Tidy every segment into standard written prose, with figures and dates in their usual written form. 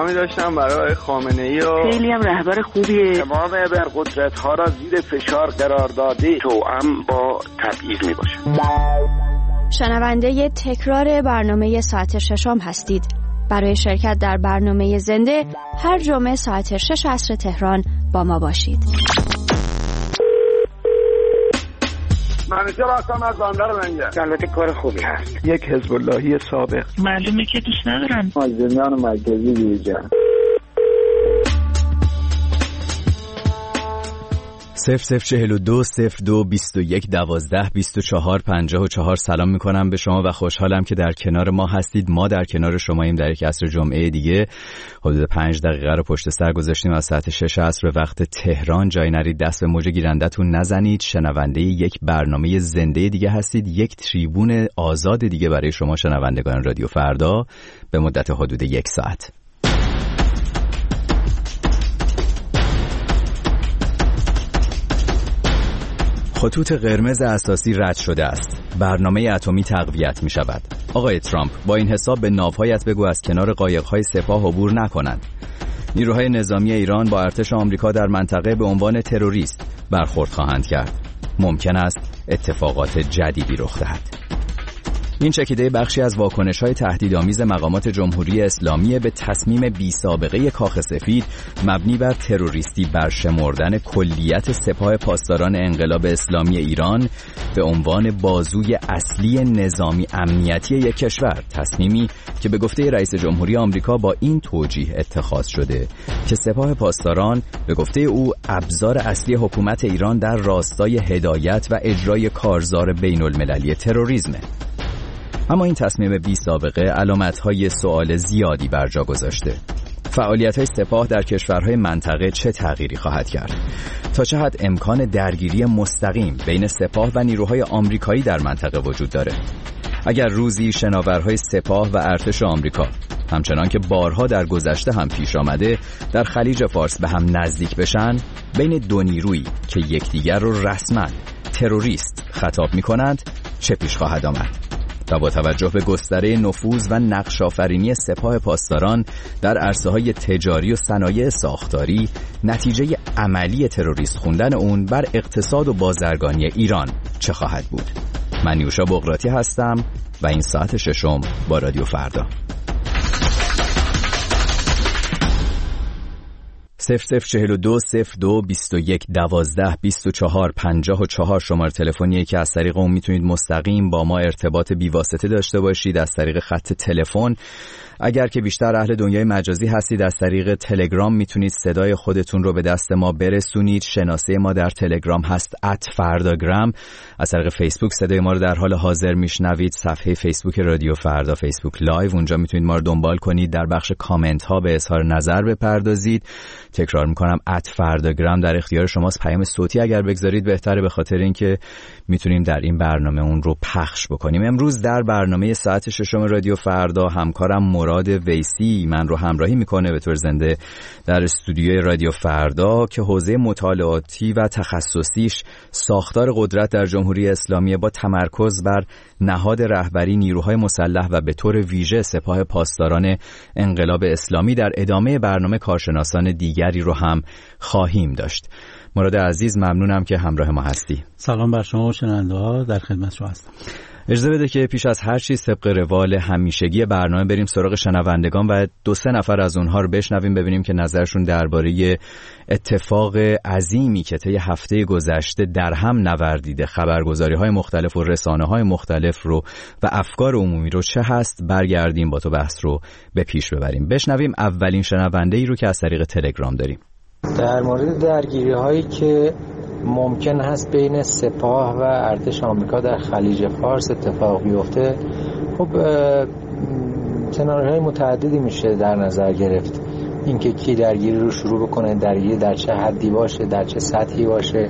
احترامی داشتم برای خامنه‌ای و خیلی هم رهبر خوبیه. تمام ابرقدرت‌ها را زیر فشار قرار داده توأم با تبعیض میباشه. شنونده تکرار برنامه ساعت ششم هستید. برای شرکت در برنامه زنده هر جمعه ساعت 6 عصر تهران با ما باشید. منیجر هستم از بندر منجر. البته کار خوبی هست. یک حزب اللهی سابق. معلومه که دوست ندارم. مازدمیان مرکزی بیرجان. 0042 02 21 12 24 54. سلام میکنم به شما و خوشحالم که در کنار ما هستید. ما در کنار شماییم در یک عصر جمعه دیگه. حدود 5 دقیقه رو پشت سر گذاشتیم از ساعت 6 عصر وقت تهران. جای نرید، دست به موج گیرندتون نزنید. شنونده یک برنامه زنده دیگه هستید، یک تریبون آزاد دیگه برای شما شنوندگان رادیو فردا به مدت حدود 1 ساعت. خطوط قرمز اساسی رد شده است. برنامه اتمی تقویت می شود. آقای ترامپ، با این حساب به ناوهایت بگو از کنار قایق‌های سپاه عبور نکنند. نیروهای نظامی ایران با ارتش آمریکا در منطقه به عنوان تروریست برخورد خواهند کرد. ممکن است اتفاقات جدیدی رخ دهد. این چکیده بخشی از واکنش‌های تهدیدآمیز مقامات جمهوری اسلامی به تصمیم بی‌سابقه کاخ سفید مبنی بر تروریستی برشمردن کلیت سپاه پاسداران انقلاب اسلامی ایران به عنوان بازوی اصلی نظامی امنیتی یک کشور. تصمیمی که به گفته رئیس جمهوری آمریکا با این توجیه اتخاذ شده که سپاه پاسداران به گفته او ابزار اصلی حکومت ایران در راستای هدایت و اجرای کارزار بین‌المللی تروریسم. اما این تصمیم بی سابقه علامت‌های سوال زیادی بر جا گذاشته. فعالیت‌های سپاه در کشورهای منطقه چه تغییری خواهد کرد؟ تا چه حد امکان درگیری مستقیم بین سپاه و نیروهای آمریکایی در منطقه وجود داره؟ اگر روزی شناورهای سپاه و ارتش آمریکا همچنان که بارها در گذشته هم پیش آمده در خلیج فارس به هم نزدیک بشن، بین دو نیرویی که یکدیگر رو رسما تروریست خطاب می‌کنند چه پیش خواهد آمد؟ و با توجه به گستره نفوذ و نقش آفرینی سپاه پاسداران در عرصه‌های تجاری و صنایع ساختاری، نتیجه عملی تروریست خوندن اون بر اقتصاد و بازرگانی ایران چه خواهد بود؟ من نیوشا بقراتی هستم و این ساعت ششم با رادیو فردا. 0042 02 21 12 24 54 شماره تلفنیه که از طریق اون میتونید مستقیم با ما ارتباط بی‌واسطه داشته باشید از طریق خط تلفن. اگر که بیشتر اهل دنیای مجازی هستید از طریق تلگرام میتونید صدای خودتون رو به دست ما برسونید. شناسه ما در تلگرام هست @فرداگرام. از طریق فیسبوک صدای ما رو در حال حاضر میشنوید. صفحه فیسبوک رادیو فردا، فیسبوک لایو، اونجا میتونید ما رو دنبال کنید. در بخش کامنت ها به اظهار نظر بپردازید. تکرار میکنم @فرداگرام در اختیار شماست. پیام صوتی اگر بگذارید بهتره، به خاطر اینکه میتونیم در این برنامه اون رو پخش بکنیم. امروز در برنامه ساعت ششم رادیو فردا همکارم مراد ویسی من رو همراهی میکنه به طور زنده در استودیوی رادیو فردا که حوزه مطالعاتی و تخصصیش ساختار قدرت در جمهوری اسلامی با تمرکز بر نهاد رهبری نیروهای مسلح و به طور ویژه سپاه پاسداران انقلاب اسلامی. در ادامه برنامه کارشناسان دیگری رو هم خواهیم داشت. مراد عزیز، ممنونم که همراه ما هستی. سلام بر شما و شنونده‌ها، در خدمت شما هستم. اجازه بده که پیش از هر چیز طبق روال همیشگی برنامه بریم سراغ شنوندگان و 2-3 نفر از اونها رو بشنویم، ببینیم که نظرشون درباره اتفاق عظیمی که طی هفته گذشته در هم نوردیده، خبرگزاری‌های مختلف و رسانه‌های مختلف رو و افکار عمومی رو چه هست. برگردیم با تو بحث رو به پیش ببریم. بشنویم اولین شنونده‌ای رو که از طریق تلگرام داریم. در مورد درگیری‌هایی که ممکن هست بین سپاه و ارتش آمریکا در خلیج فارس اتفاق بیفته، خب سناریوهای متعددی میشه در نظر گرفت. اینکه کی درگیری رو شروع بکنه، درگیری در چه حدی باشه، در چه سطحی باشه،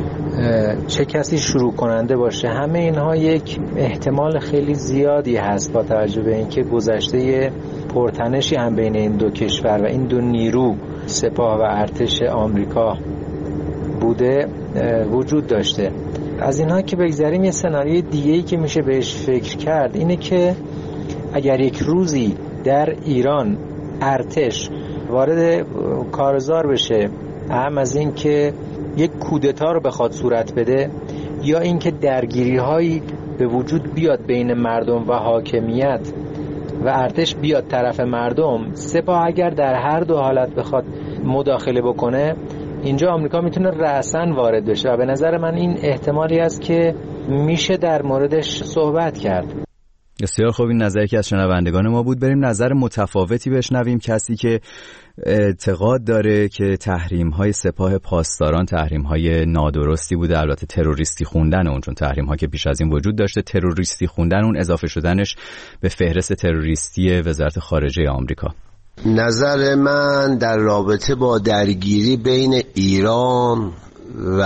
چه کسی شروع کننده باشه، همه اینها یک احتمال خیلی زیادی هست با توجه به اینکه گذشته پرتنشی هم بین این دو کشور و این دو نیرو سپاه و ارتش آمریکا بوده وجود داشته. از اینها که بگذاریم، یه سناریوی دیگه‌ای که میشه بهش فکر کرد اینه که اگر یک روزی در ایران ارتش وارد کارزار بشه، هم از این که یک کودتا رو بخواد صورت بده یا اینکه درگیری‌هایی به وجود بیاد بین مردم و حاکمیت و ارتش بیاد طرف مردم، سپاه اگر در هر دو حالت بخواد مداخله بکنه، اینجا آمریکا میتونه رأساً وارد بشه و به نظر من این احتمالی است که میشه در موردش صحبت کرد. بسیار خوب، این نظری که از شنوندگان ما بود. بریم نظر متفاوتی بشنویم. کسی که اعتقاد داره که تحریم‌های سپاه پاسداران تحریم‌های نادرستی بوده، البته تروریستی خوندن اون، چون تحریم‌ها که پیش از این وجود داشته، تروریستی خوندن اون، اضافه شدنش به فهرست تروریستی وزارت خارجه آمریکا. نظر من در رابطه با درگیری بین ایران و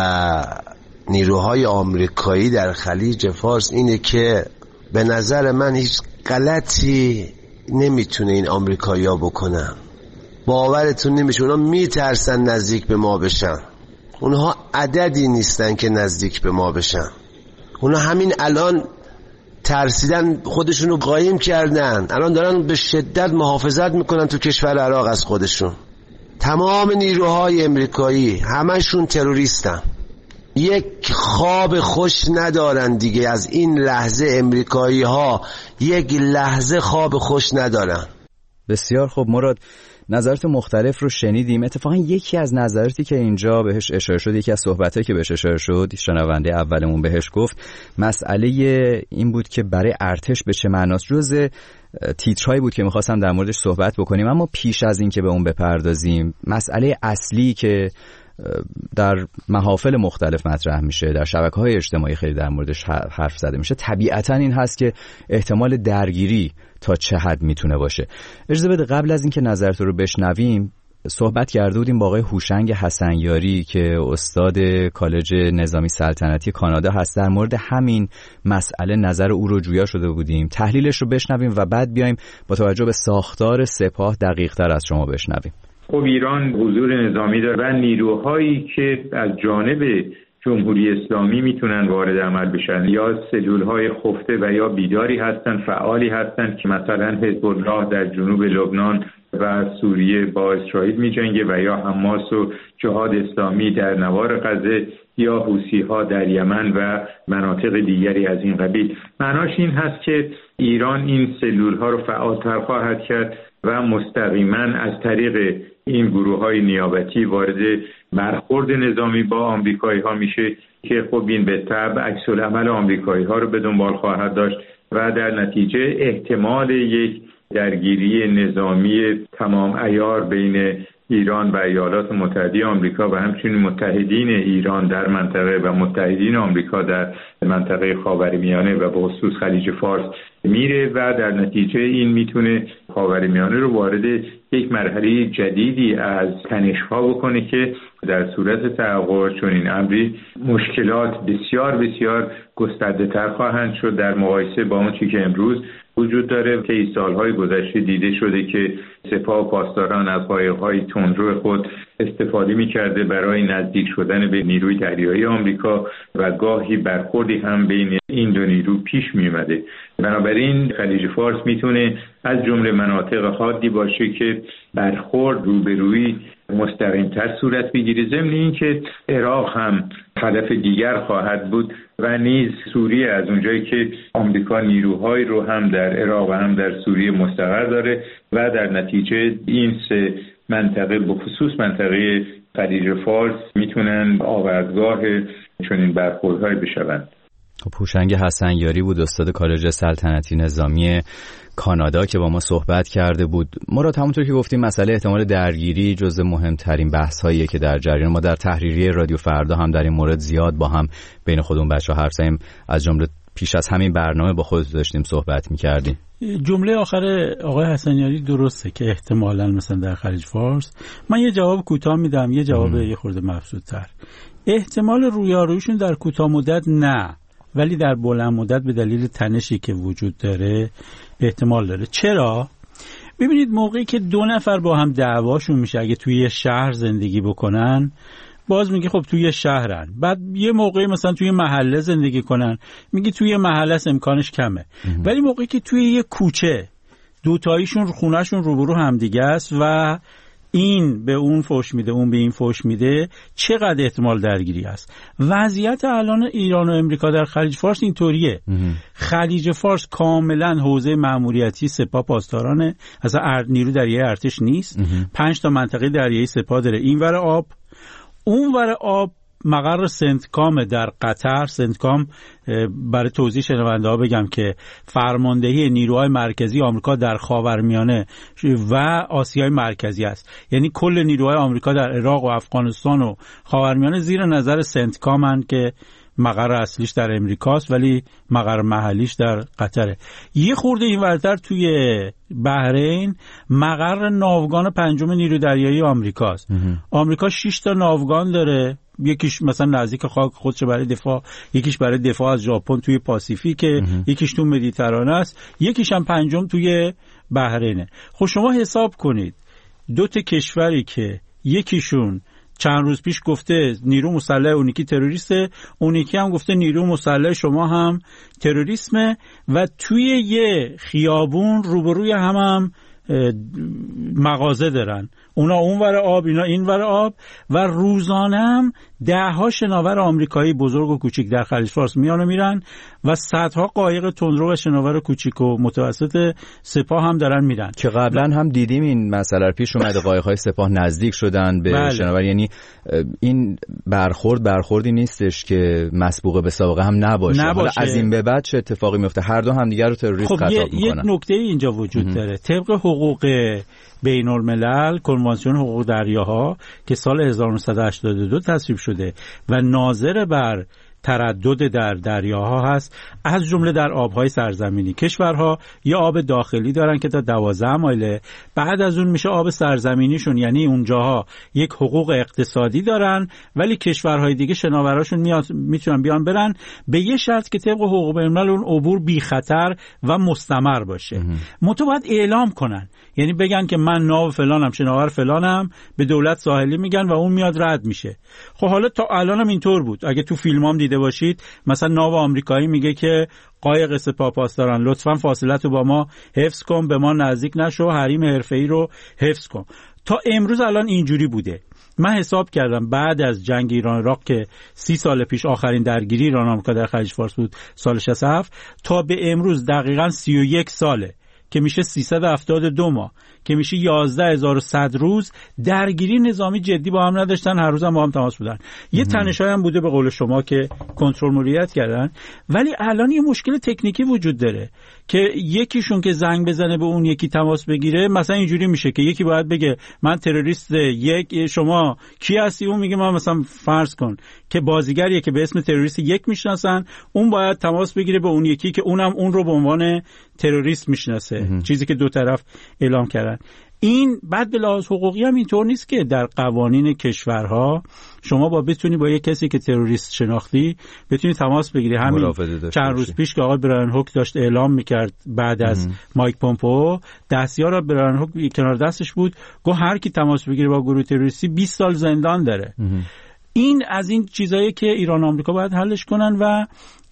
نیروهای آمریکایی در خلیج فارس اینه که به نظر من هیچ غلطی نمیتونه این آمریکایی‌ها بکنن. باورتون نمیشه، اونا میترسن نزدیک به ما بشن. اونها عددی نیستن که نزدیک به ما بشن. اونا همین الان ترسیدن، خودشونو قایم کردن، الان دارن به شدت محافظت میکنن تو کشور عراق از خودشون. تمام نیروهای امریکایی همشون تروریستن. یک خواب خوش ندارن دیگه. از این لحظه امریکایی ها یک لحظه خواب خوش ندارن. بسیار خوب مراد، نظرات مختلف رو شنیدیم. اتفاقا یکی از نظراتی که اینجا بهش اشاره شد، یکی از صحبتایی که بهش اشاره شد، شنونده اولمون بهش گفت، مسئله این بود که برای ارتش به چه معناست. جزء تیترهایی بود که می‌خواستم در موردش صحبت بکنیم، اما پیش از این که به اون بپردازیم، مسئله اصلی که در محافل مختلف مطرح میشه، در شبکه‌های اجتماعی خیلی در موردش حرف زده میشه، طبیعتاً این هست که احتمال درگیری تا چه حد میتونه باشه. اجازه بده قبل از اینکه نظرت رو بشنویم، صحبت کرده بودیم با آقای هوشنگ حسنیاری که استاد کالج نظامی سلطنتی کانادا هست. در مورد همین مسئله نظر او رو جویا شده بودیم. تحلیلش رو بشنویم و بعد بیایم با توجه به ساختار سپاه دقیق‌تر از شما بشنویم. خب ایران حضور نظامی داره و نیروهایی که از جانب جمهوری اسلامی میتونن وارد عمل بشن، یا سلولهای خفته و یا بیداری هستن، فعالی هستن که مثلا حزب الله در جنوب لبنان و سوریه با اسرائیل میجنگه، و یا حماس و جهاد اسلامی در نوار غزه، یا حوثی‌ها در یمن و مناطق دیگری از این قبیل. معناش این هست که ایران این سلولها رو فعالتر خواهد کرد و مستقیما از طریق این گروه‌های نیابتی وارد برخورد نظامی با آمریکایی‌ها میشه که خب این به تبع عکس‌العمل آمریکایی‌ها رو به دنبال خواهد داشت و در نتیجه احتمال یک درگیری نظامی تمام عیار بین ایران و ایالات متحده آمریکا و همچنین متحدین ایران در منطقه و متحدین آمریکا در منطقه خاورمیانه و به خصوص خلیج فارس میره و در نتیجه این میتونه خاورمیانه رو وارد یک مرحله جدیدی از تنش‌ها بکنه که در صورت تحقق چنین امری مشکلات بسیار بسیار گسترده‌تر خواهند شد در مقایسه با اون چیزی که امروز وجود داره. که سالهای گذشته دیده شده که سپاه و پاسداران از قایق‌های تندرو خود استفاده می‌کرده برای نزدیک شدن به نیروی دریایی آمریکا و گاهی برخوردی هم بین این دو نیرو پیش می‌آمده. بنابراین خلیج فارس میتونه از جمله مناطق حادی باشه که برخورد روبرویی مستقیم‌تر صورت بگیره. ضمن این که عراق هم هدف دیگر خواهد بود و نیز سوریه، از اونجایی که آمریکا نیروهایی رو هم در عراق و هم در سوریه مستقر داره و در نتیجه این سه منطقه به خصوص منطقه خلیج فارس میتونن آوردگاه چنین برخوردهایی بشوند. هوشنگ حسنیاری بود، استاد کالج سلطنتی نظامی کانادا که با ما صحبت کرده بود. مراد، همونطور که گفتیم مسئله احتمال درگیری جزو مهمترین بحث‌هاییه که در جریان. ما در تحریریه رادیو فردا هم در این مورد زیاد با هم بین خودمون بچه‌ها حرف زدیم، از جمله پیش از همین برنامه با خودت داشتیم صحبت می‌کردیم. جمله آخر آقای حسنیاری درسته که احتمالاً مثلا در خلیج فارس. من یه جواب کوتاه میدم، یه جواب یه خورده مبسوط‌تر. احتمال رویارویشون در کوتاه مدت نه، ولی در بلند مدت به دلیل تنشی که وجود داره احتمال داره. چرا؟ ببینید موقعی که دو نفر با هم دعواشون میشه، اگه توی یه شهر زندگی بکنن باز میگه خب توی شهرن، بعد یه موقعی مثلا توی محله زندگی کنن میگه توی محله امکانش کمه، ولی موقعی که توی یه کوچه دوتاییشون خونهشون روبرو همدیگه است و این به اون فوش میده، اون به این فوش میده، چقدر احتمال درگیری است. وضعیت الان ایران و امریکا در خلیج فارس اینطوریه. خلیج فارس کاملا حوزه مأموریتی سپاه پاسدارانه، اصلا نیرو دریایی ارتش نیست. 5 تا منطقه دریایی سپاه داره، اینور آب، اونور آب مقر سنتکام در قطر. سنتکام برای توضیح شنونده ها بگم که فرماندهی نیروهای مرکزی آمریکا در خاورمیانه و آسیای مرکزی است. یعنی کل نیروهای آمریکا در عراق و افغانستان و خاورمیانه زیر نظر سنتکامن که مقر اصلیش در امریکاست ولی مقر محلیش در قطره. یه خورده اینورتر توی بحرین مقر ناوگان 5 نیرو دریایی آمریکاست. آمریکا 6 تا ناوگان داره، یکیش مثلا نزدیک خاک خودش برای دفاع، یکیش برای دفاع از ژاپن توی پاسیفیک، یکیش تو مدیترانه است، یکیش هم 5 توی بحرینه. خب شما حساب کنید 2 تا کشوری که یکیشون چند روز پیش گفته نیرو مسلح اون یکی تروریسته، اون یکی هم گفته نیرو مسلح شما هم تروریسمه و توی یه خیابون روبروی هم مغازه دارن، اونا اونور آب اینا اینور آب و روزانه هم 10 شناور آمریکایی بزرگ و کوچیک در خلیج فارس میان و میرن و صدها قایق تندرو و شناور کوچیک و متوسط سپاه هم دارن میرن که قبلا هم دیدیم این مسئله پیش اومده، قایق‌های سپاه نزدیک شدن به شناور. یعنی این برخوردی نیستش که مسبوقه به سابقه هم نباشه. حالا از این به بعد چه اتفاقی میفته؟ هر دو هم دیگر رو تروریست خطاب میکنن. یک نکته اینجا وجود داره. طبق حقوق بین الملل، کنوانسیون حقوق دریاها که سال 1982 تصویب شده و ناظر بر تردد در دریاها هست، از جمله در آبهای سرزمینی. کشورها یه آب داخلی دارن که تا 12 مایله، بعد از اون میشه آب سرزمینیشون، یعنی اونجاها یک حقوق اقتصادی دارن ولی کشورهای دیگه شناوراشون میتونن بیان برن به یه شرط که طبق حقوق بین الملل اون عبور بی خطر و مستمر باشه. باید اعلام کنن، یعنی بگن که من ناو فلانم، شناور فلانم، به دولت ساحلی میگن و اون میاد رد میشه. خب حالا تا الانم اینطور بود. اگه تو فیلمام دیده باشید مثلا ناو آمریکایی میگه که قایق سپاه پاسداران لطفاً فاصلتو با ما حفظ کن، به ما نزدیک نشو، حریم حرفه‌ای رو حفظ کن. تا امروز الان اینجوری بوده. من حساب کردم بعد از جنگ ایران عراق که 30 سال پیش آخرین درگیری ایران آمریکا در خلیج فارس بود سال 67 تا به امروز دقیقاً 31 ساله که میشه 372 ماه که میشه 11100 روز درگیری نظامی جدی با هم نداشتن، هر روز هم با هم تماس بودن. یه تنش‌های هم بوده به قول شما که کنترل مدیریت کردن، ولی الان یه مشکل تکنیکی وجود داره که یکیشون که زنگ بزنه به اون یکی تماس بگیره، مثلا اینجوری میشه که یکی باید بگه من تروریست، یک شما کی هستی؟ اون میگه من مثلا فرض کن که بازیگریه که به اسم تروریست یک میشناسن، اون باید تماس بگیره به اون یکی که اونم اون رو به عنوان تروریست میشناسه، چیزی که دو طرف اعلام کردن. این بعد به لحاظ حقوقی هم اینطور نیست که در قوانین کشورها شما بتونی با یک کسی که تروریست شناختی بتونی تماس بگیری. همین چند روز پیش که آقای برایان هوک داشت اعلام میکرد بعد از مایک پومپئو، دستیار برایان هوک کنار دستش بود، گفت هر کی تماس بگیره با گروه تروریستی 20 سال زندان داره. این از این چیزایی که ایران و آمریکا باید حلش کنن و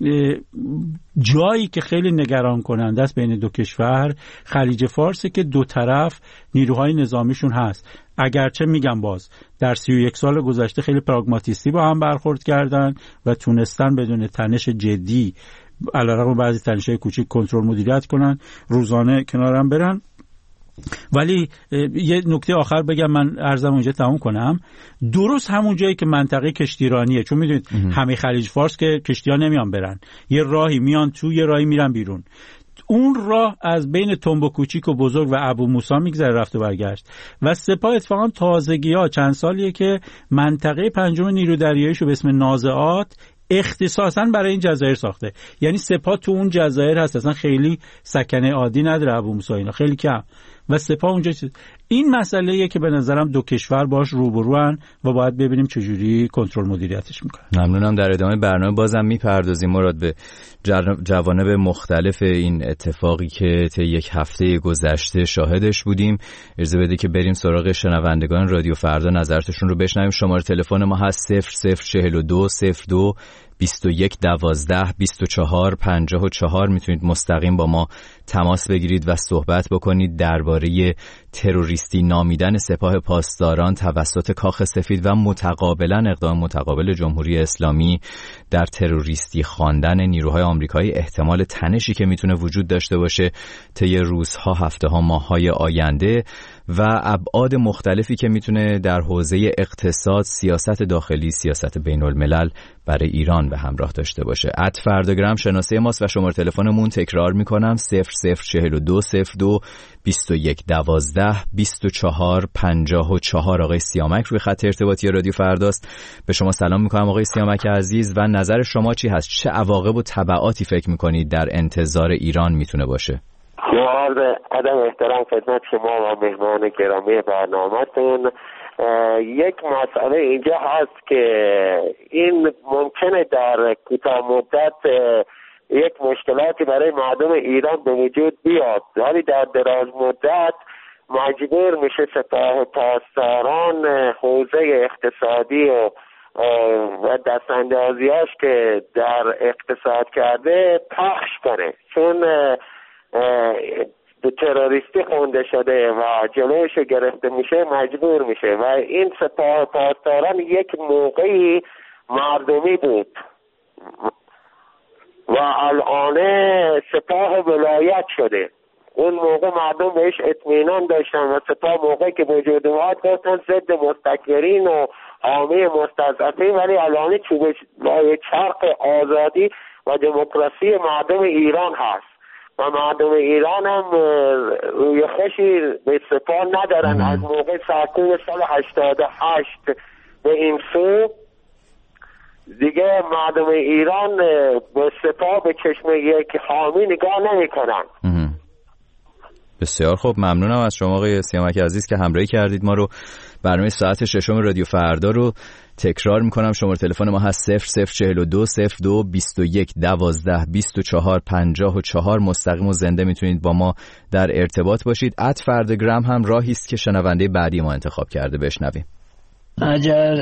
جایی که خیلی نگران کننده است بین دو کشور خلیج فارسه که دو طرف نیروهای نظامیشون هست. اگرچه میگم باز در 31 سال گذشته خیلی پراگماتیستی با هم برخورد کردن و تونستن بدون تنش جدی علیرغم بعضی تنش‌های کوچیک کنترل مدیریت کنن، روزانه کنار هم برن. ولی یه نکته آخر بگم، من عرضم اونجا تموم کنم. درست همون جایی که منطقه کشتیرانیه، چون میدونید همه خلیج فارس که کشتی‌ها نمیان برن، یه راهی میان تو، یه راهی میرن بیرون. اون راه از بین تنب و کوچیک و بزرگ و ابو موسی میگذره رفت و برگشت و سپاه اتفاقا تازگی‌ها چند سالیه که منطقه 5 نیرو دریاییشو به اسم نازعات اختصاصاً برای این جزایر ساخته. یعنی سپاه تو اون جزایر هست، اصلا خیلی سکنه عادی نداره ابو موسی، اینا خیلی کم، و سپاه اونجا این مسئله‌ایه که به نظرم دو کشور باش روبروان و باید ببینیم چجوری کنترل مدیریتش میکنن. ممنونم. در ادامه برنامه بازم میپردازیم مراد به جوانب مختلف این اتفاقی که طی یک هفته گذشته شاهدش بودیم. اجازه بده که بریم سراغ شنوندگان رادیو فردا نظرتشون رو بشنویم. شماره تلفن ما هست 0042 02 21 12 24 54 میتونید مستقیم با ما تماس بگیرید و صحبت بکنید درباره تروریستی نامیدن سپاه پاسداران توسط کاخ سفید و متقابلا اقدام متقابل جمهوری اسلامی در تروریستی خواندن نیروهای آمریکایی، احتمال تنشی که میتونه وجود داشته باشه طی روزها، هفته‌ها، ماه‌های آینده و ابعاد مختلفی که میتونه در حوزه اقتصاد، سیاست داخلی، سیاست بین الملل برای ایران به همراه داشته باشه. @فرداگرام شناسه ماست و شماره تلفنمون تکرار میکنم 0042 02 21 12 24 54. آقای سیامک روی خط ارتباطی رادیو فرداست. به شما سلام میکنم آقای سیامک عزیز و نظر شما چی هست؟ چه عواقب و تبعاتی فکر میکنید در انتظار ایران میتونه باشه؟ عرض ادب احترام خدمت شما و مهمان گرامی برنامه‌تون. یک مسئله اینجا هست که این ممکنه در کوتاه مدت یک مشکلاتی برای مردم ایران به وجود بیاد، ولی در دراز مدت مجبور میشه سپاه پاسداران حوزه اقتصادی و دستاندازیاش که در اقتصاد کرده پخش کنه، چون به تروریستی خونده شده و جلوش گرفته میشه، مجبور میشه. و این سپاه پاسداران یک موقعی مردمی بود و الان سپاه ولایت شده. اون موقع مردم بهش اطمینان داشتن و سپاه موقعی که وجود اومد گفتن ضد مستکبرین و حامی مستضعفین، ولی الان چوب چرخ آزادی و دموکراسی مردم ایران هست و مردم ایران هم روی خوشی به سپاه ندارن. از موقع سرکوب سال 88 به این سو دیگه مردم ایران به سپاه به چشم یک حامی نگاه نمی کنن. بسیار خوب، ممنونم از شما آقای سیامک عزیز که همراهی کردید ما رو. برنامه ساعت 6 رادیو فردا رو تکرار میکنم. شماره تلفن ما هست 0042 02 21 12 24 54. مستقیم و زنده میتونید با ما در ارتباط باشید. @فرداگرام هم راهی است که شنونده بعدی ما انتخاب کرده بشنویم. اگر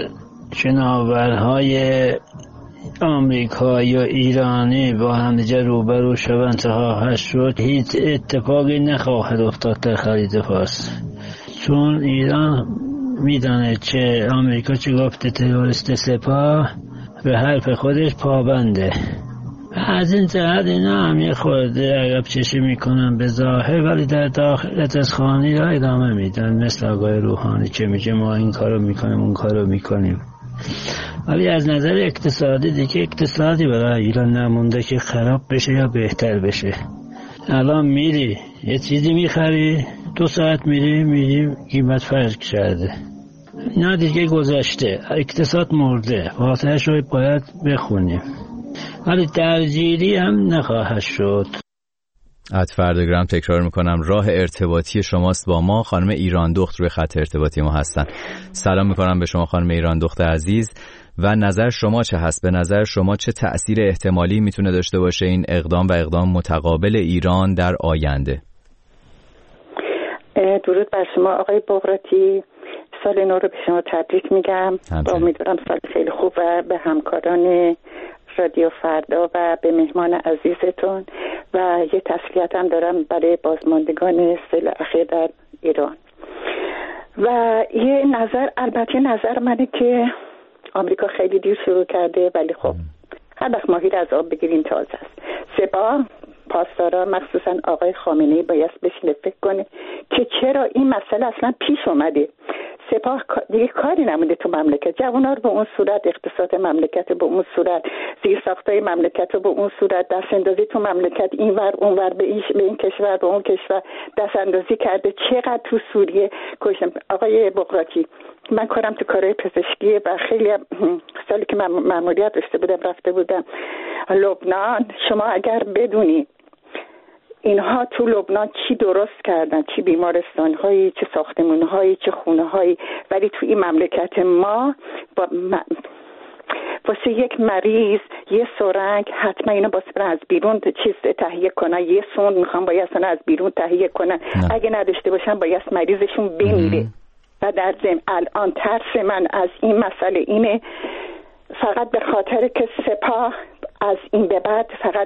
شناورهای آمریکایی و ایرانی با همدیگه روبرو شوند تا خواهد شد، هیچ اتفاقی نخواهد افتاد در خلیج فارس، چون ایران میدانه که آمریکا چه گفته، تروریست سپاه به حرف خودش پابنده. از این جهت اینا هم یه خورده عقب چشی میکنن به ظاهر، ولی در داخل خانی را ادامه میدن، مثل آقای روحانی که میگه ما این کارو میکنیم اون کارو میکنیم. ولی از نظر اقتصادی دیگه اقتصادی برای ایران نمونده که خراب بشه یا بهتر بشه. الان میری یه چیزی میخری، 2 ساعت میری قیمت فرق کرده. نه دیگه گذشته، اقتصاد مرده، فاتحه‌اش رو باید بخونیم، ولی درگیری هم نخواهد شد. @فرداگرام تکرار میکنم راه ارتباطی شماست با ما. خانم ایران دخت روی خط ارتباطی ما هستن. سلام میکنم به شما خانم ایران دخت عزیز و نظر شما چه هست؟ به نظر شما چه تأثیر احتمالی میتونه داشته باشه این اقدام و اقدام متقابل ایران در آینده؟ درود بر شما آقای بغراتی، سال نو رو به شما تبریک میگم. امیدوارم سال خیلی خوب و به همکاران رادیو فردا و به مهمان عزیزتون و یه تسلیت هم دارم برای بازماندگان سال اخیر در ایران. و یه نظر، البته نظر منه که آمریکا خیلی دیر شروع کرده، ولی خب هر وقت ماهی از آب بگیریم تازه است. سپاه پاسداران مخصوصا آقای خامنه‌ای باید بشینه فکر کنه که چرا این مسئله اصلا پیش اومده. سپاه دیگه کاری نمونده تو مملکت، جوونا رو به اون صورت، اقتصاد مملکت به اون صورت، زیرساختای مملکت رو به اون صورت، دست اندازی تو مملکت اینور اونور به این کشور به اون کشور دست اندازی کرده. چقدر تو سوریه کشتن. آقای بغراتی، من کارم تو کارهای پزشکیه و خیلی سالی که من مأموریت داشته بودم رفته بودم لبنان. شما اگر بدونی اینها تو لبنان چی درست کردن، چی بیمارستان‌هایی، چه ساختمان‌هایی، چه خونه‌هایی، ولی تو این مملکت ما واسه یک مریض یه سرنگ حتما اینا واسه از بیرون چیز تهیه کنن، یه سوند میخوان باید از بیرون تهیه کنن، اگه نداشته باشن باید مریضشون بمیره. و در ضمن الان ترس من از این مسئله اینه فقط به خاطر که سپاه از این به بعد فقط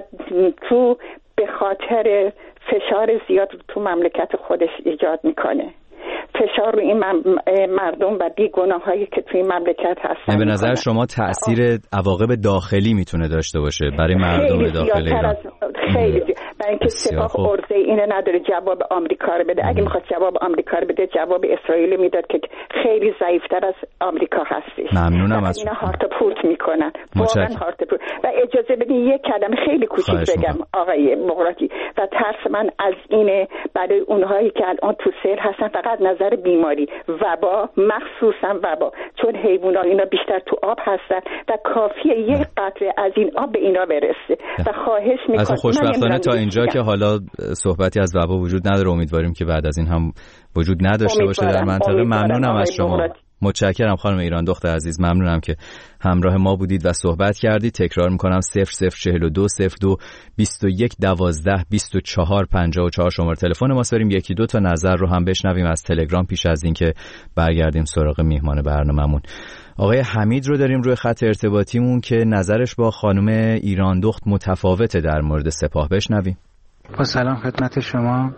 به خاطر فشار زیاد تو مملکت خودش ایجاد میکنه، فشار رو این مردم و بیگناهایی که توی مملکت هستن. به نظر شما تأثیر عواقب داخلی میتونه داشته باشه برای مردم داخل ایران؟ خیلی زیاد. برای اینکه سپاه عرضه اینه نداره جواب آمریکا رو بده. اگه میخواد جواب آمریکا رو بده جواب اسرائیل میداد که خیلی ضعیفتر از آمریکا هستش. ممنونم از اینا هارت پورت میکنن، واقعا هارت پورت. و اجازه بدین یک کلمه خیلی کوچیک بگم آقای مغراتی، و ترس من از اینه برای اونهایی که الان تو سیر هستن، فقط نظر بیماری، وبا، مخصوصا وبا، چون حیوونا اینا بیشتر تو آب هستن و کافیه یک قطره از این آب به اینا برسه. و خواهش میکنم از خوشبختانه تا اینجا که حالا صحبتی از وبا وجود نداره، امیدواریم که بعد از این هم وجود نداشته باشه در منطقه. ممنونم از شما، متشکرم خانم ایران دختر عزیز، ممنونم که همراه ما بودید و صحبت کردید. تکرار میکنم 0042 02 21 12 24 54 شماره تلفن ماست. بریم یکی دو تا نظر رو هم بشنویم از تلگرام پیش از این که برگردیم سراغ میهمان برنامه‌مون. آقای حمید رو داریم روی خط ارتباطیمون که نظرش با خانم ایران دخت متفاوته در مورد سپاه. بشنویم. با سلام خدمت شما.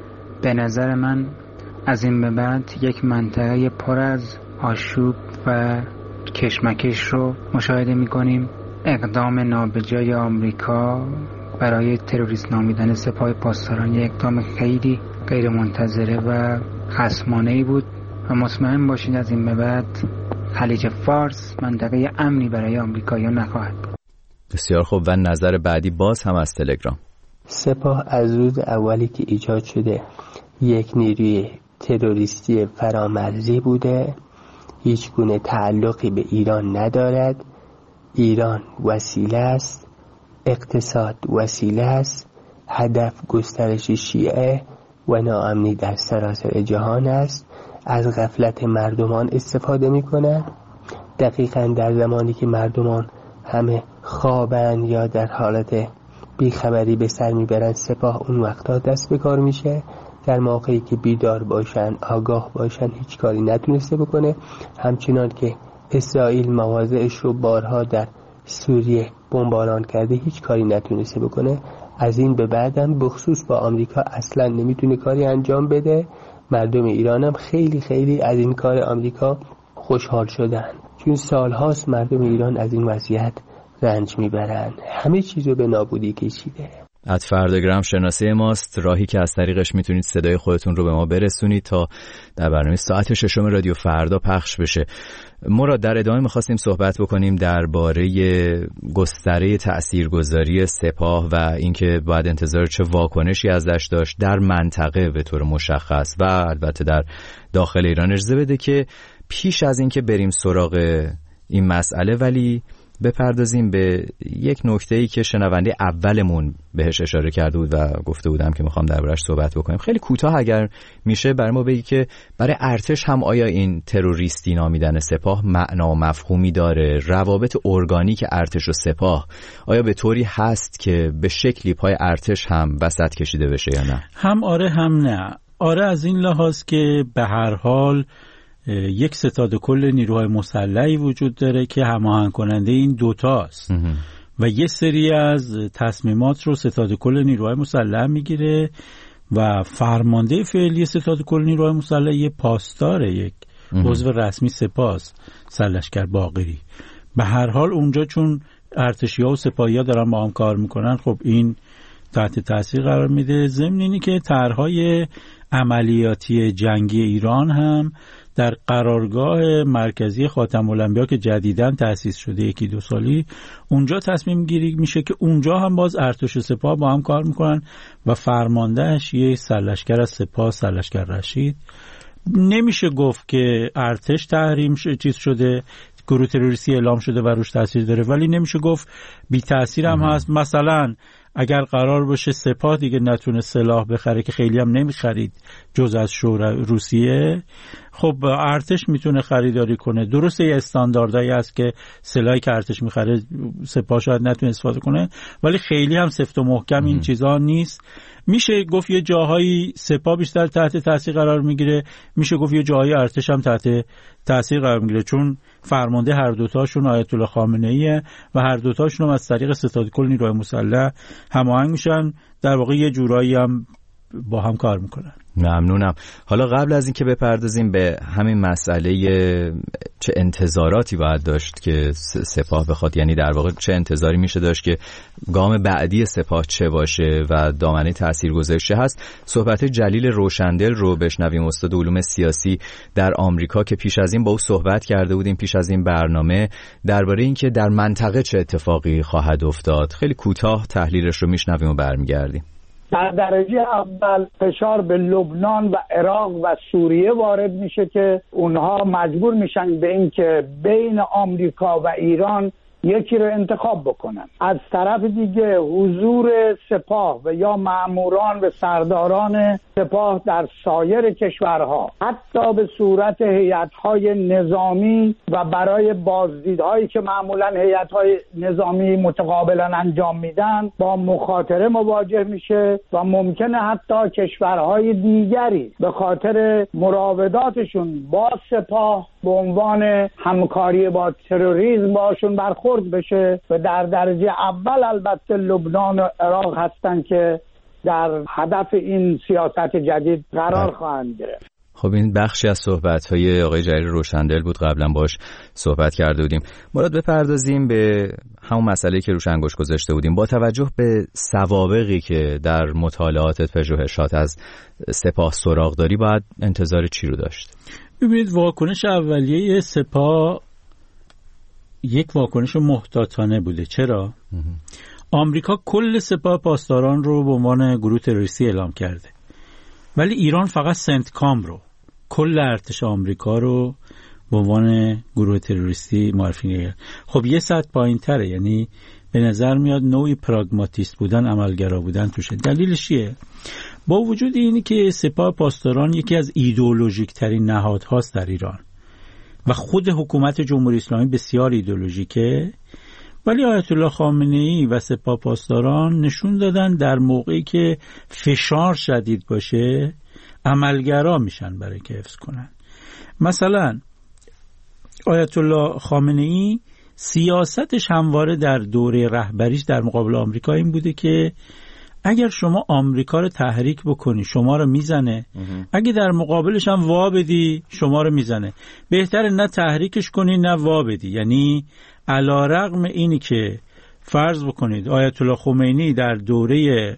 به نظر من از این به بعد یک منطقه پر از آشوب و کشمکش رو مشاهده می‌کنیم. اقدام نابجای آمریکا برای تروریست نامیدن سپاه پاسداران یک اقدام خیلی غیر منتظره و خصمانه‌ای بود و مطمئن باشید از این به بعد خلیج فارس منطقه امنی برای آمریکایی‌ها نخواهد بود. بسیار خوب. و نظر بعدی باز هم از تلگرام. سپاه از روز اولی که ایجاد شده یک نیروی تروریستی فرامرزی بوده، هیچ گونه تعلقی به ایران ندارد. ایران وسیله است، اقتصاد وسیله است، هدف گسترش شیعه و ناامنی در سراسر جهان است. از غفلت مردمان استفاده می‌کنند. دقیقاً در زمانی که مردمان همه خوابند یا در حالت بیخبری به سر میبرند، سپاه اون وقتا دست به کار میشه. در موقعی که بیدار باشن، آگاه باشن، هیچ کاری نتونسته بکنه. همچنان که اسرائیل مواضعش رو بارها در سوریه بمباران کرده، هیچ کاری نتونسته بکنه. از این به بعدم بخصوص با آمریکا اصلا نمیتونه کاری انجام بده. مردم ایران هم خیلی خیلی از این کار آمریکا خوشحال شدن، چون سالهاست مردم ایران از این وضعیت رنج میبرن، همه چیزو به نابودی کشیده. @فرداگرام شناسه ماست، راهی که از طریقش میتونید صدای خودتون رو به ما برسونید تا در برنامه ساعت 6 رادیو فردا پخش بشه. مراد، در ادامه می‌خواستیم صحبت بکنیم درباره گستره تاثیرگذاری سپاه و اینکه باید انتظار چه واکنشی ازش داشت در منطقه به طور مشخص و البته در داخل ایران. اجازه بده که پیش از اینکه بریم سراغ این مسئله ولی بپردازیم به یک نکته‌ای که شنونده اولمون بهش اشاره کرده بود و گفته بودم که میخوام دربارش صحبت بکنیم. خیلی کوتاه اگر میشه برای ما بگی که برای ارتش هم آیا این تروریستی نامیدن سپاه معنا و مفهومی داره؟ روابط ارگانیک ارتش و سپاه آیا به طوری هست که به شکلی پای ارتش هم وسط کشیده بشه یا نه؟ هم آره هم نه. آره از این لحاظ که به هر حال یک ستاد کل نیروهای مسلحی وجود داره که هماهنگ کننده این دوتاست و یه سری از تصمیمات رو ستاد کل نیروهای مسلح میگیره و فرمانده فعلی ستاد کل نیروهای مسلح یه پاسداره، یک عضو رسمی سپاس، سرلشکر باقری. به هر حال اونجا چون ارتشی‌ها و سپاهی‌ها دارن با هم کار میکنن، خب این تحت تاثیر قرار میده. ضمن اینی که طرح‌های عملیاتی جنگی ایران هم در قرارگاه مرکزی خاتم الانبیا که جدیداً تأسیس شده یکی دو سالی، اونجا تصمیم گیری میشه که اونجا هم باز ارتش و سپاه با هم کار میکنن و فرماندهش یه سرلشکر از سپاه، سرلشکر رشید. نمیشه گفت که ارتش تحریم چیز شده، گروه تروریستی اعلام شده و روش تاثیر داره، ولی نمیشه گفت بی تاثیر هم هست. مثلا اگر قرار باشه سپاه دیگه نتونه سلاح بخره که خیلی هم نمیخرید جز از روسیه، خب ارتش میتونه خریداری کنه. درسته یه استانداردایی هست که سلاحی که ارتش میخره سپاه شاید نتونه استفاده کنه، ولی خیلی هم سفت و محکم این چیزا نیست. میشه گفت یه جاهایی سپاه بیشتر تحت تاثیر قرار میگیره، میشه گفت یه جاهایی ارتش هم تحت تاثیر قرار میگیره، چون فرمانده هر دوتاشون آیت الله خامنه‌ایه و هر دوتاشون هم از طریق ستاد کل نیروهای مسلح هماهنگ میشن، در واقع یه جورایی هم با هم کار میکنن. ممنونم. حالا قبل از اینکه بپردازیم به همین مسئله چه انتظاراتی باید داشت که سپاه بخواد، یعنی در واقع چه انتظاری میشه داشت که گام بعدی سپاه چه باشه و دامنه تاثیرگذاریش هست، صحبت جلیل روشندل رو بشنویم، استاد علوم سیاسی در آمریکا، که پیش از این با او صحبت کرده بودیم پیش از این برنامه درباره اینکه در منطقه چه اتفاقی خواهد افتاد. خیلی کوتاه تحلیلش رو میشنویم و برمیگردیم. در درجه اول فشار به لبنان و عراق و سوریه وارد میشه که اونها مجبور میشن به این که بین آمریکا و ایران یکی رو انتخاب بکنن. از طرف دیگه حضور سپاه و یا مأموران و سرداران سپاه در سایر کشورها، حتی به صورت هیئت‌های نظامی و برای بازدیدهایی که معمولاً هیئت‌های نظامی متقابلاً انجام میدن، با مخاطره مواجه میشه و ممکنه حتی کشورهای دیگری به خاطر مراوداتشون با سپاه به عنوان همکاری با تروریسم باشون برخورد بشه و در درجه اول البته لبنان و عراق هستن که در هدف این سیاست جدید قرار خواهند گرفت. خب این بخشی از صحبت‌های آقای جلیل روشندل بود، قبلا باش صحبت کرده بودیم. مراد بپردازیم به همون مسئله‌ای که روش انگشت گذاشته بودیم. با توجه به سوابقی که در مطالعاتت پژوهشات از سپاه سراغ داری، باید انتظار چی رو داشت؟ ببینید، واکنش اولیه سپاه یک واکنش محتاطانه بوده. چرا؟ آمریکا کل سپاه پاسداران رو به عنوان گروه تروریستی اعلام کرده، ولی ایران فقط سنتکام رو، کل ارتش آمریکا رو به عنوان گروه تروریستی معرفی کرده. خب یه سطح پایین‌تره، یعنی به نظر میاد نوعی پراگماتیست بودن، عملگرا بودن توشه. دلیلش چیه؟ با وجود اینی که سپاه پاسداران یکی از ایدئولوژیک ترین نهادهاست در ایران و خود حکومت جمهوری اسلامی بسیار ایدئولوژیکه، ولی آیت الله خامنه‌ای و سپاه پاسداران نشون دادن در موقعی که فشار شدید باشه عملگرا میشن برای که حفظ کنن. مثلا آیت الله خامنه‌ای سیاستش همواره در دوره رهبریش در مقابل آمریکا این بوده که اگر شما آمریکا رو تحریک بکنی شما رو میزنه، اگه در مقابلش هم وا بدی شما رو میزنه. بهتره نه تحریکش کنی نه وا بدی. یعنی علی‌رغم اینی که فرض بکنید آیت الله خمینی در دوره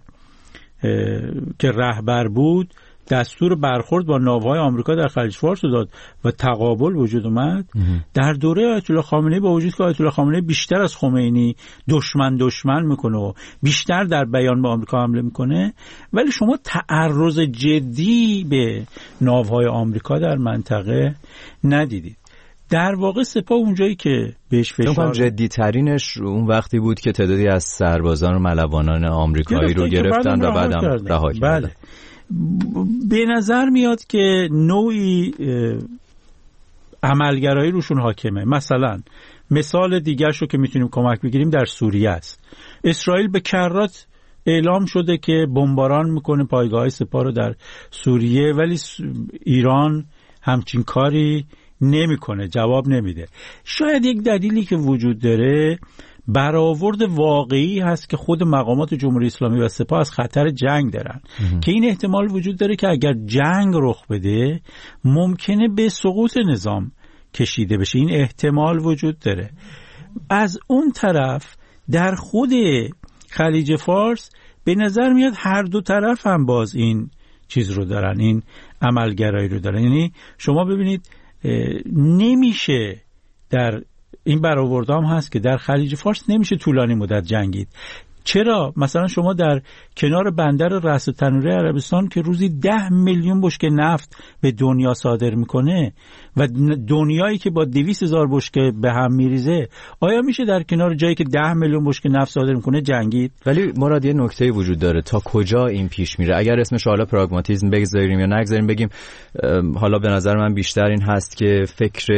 که رهبر بود دستور برخورد با ناوهای آمریکا در خلیج فارس رو داد و تقابل وجود اومد، در دوره آیت الله خامنه‌ای با وجود که آیت الله خامنه‌ای بیشتر از خمینی دشمن میکنه و بیشتر در بیان به آمریکا حمله میکنه، ولی شما تعرض جدی به ناوهای آمریکا در منطقه ندیدید. در واقع سپاه اونجایی که بهش فشار جدی ترینش اون وقتی بود که تعدادی از سربازان و ملوانان آمریکایی رو گرفتن و بعدم رها کردن. بله. به نظر میاد که نوعی عملگرایی روشون حاکمه. مثلا مثال دیگرشو که میتونیم کمک بگیریم در سوریه است. اسرائیل به کرات اعلام شده که بمباران میکنه پایگاه سپاه رو در سوریه، ولی ایران همچین کاری نمیکنه، جواب نمیده. شاید یک دلیلی که وجود داره برآورد واقعی هست که خود مقامات جمهوری اسلامی و سپاه از خطر جنگ دارن که این احتمال وجود داره که اگر جنگ رخ بده ممکنه به سقوط نظام کشیده بشه. این احتمال وجود داره. از اون طرف در خود خلیج فارس به نظر میاد هر دو طرف هم باز این چیز رو دارن، این عملگرایی رو دارن. یعنی شما ببینید نمیشه، در این برآورد هم هست که در خلیج فارس نمیشه طولانی مدت جنگید. چرا مثلا شما در کنار بندر رأس تنوره عربستان که روزی 10 میلیون بشکه نفت به دنیا صادر میکنه و دنیایی که با 200,000 بشکه به هم میریزه، آیا میشه در کنار جایی که 10 میلیون بشکه نفت صادر میکنه جنگید؟ ولی مراد یه نکته وجود داره، تا کجا این پیش میره؟ اگر اسمش حالا پراگماتیسم بگذاریم یا نگذاریم، بگیم حالا به نظر من بیشتر این هست که فکر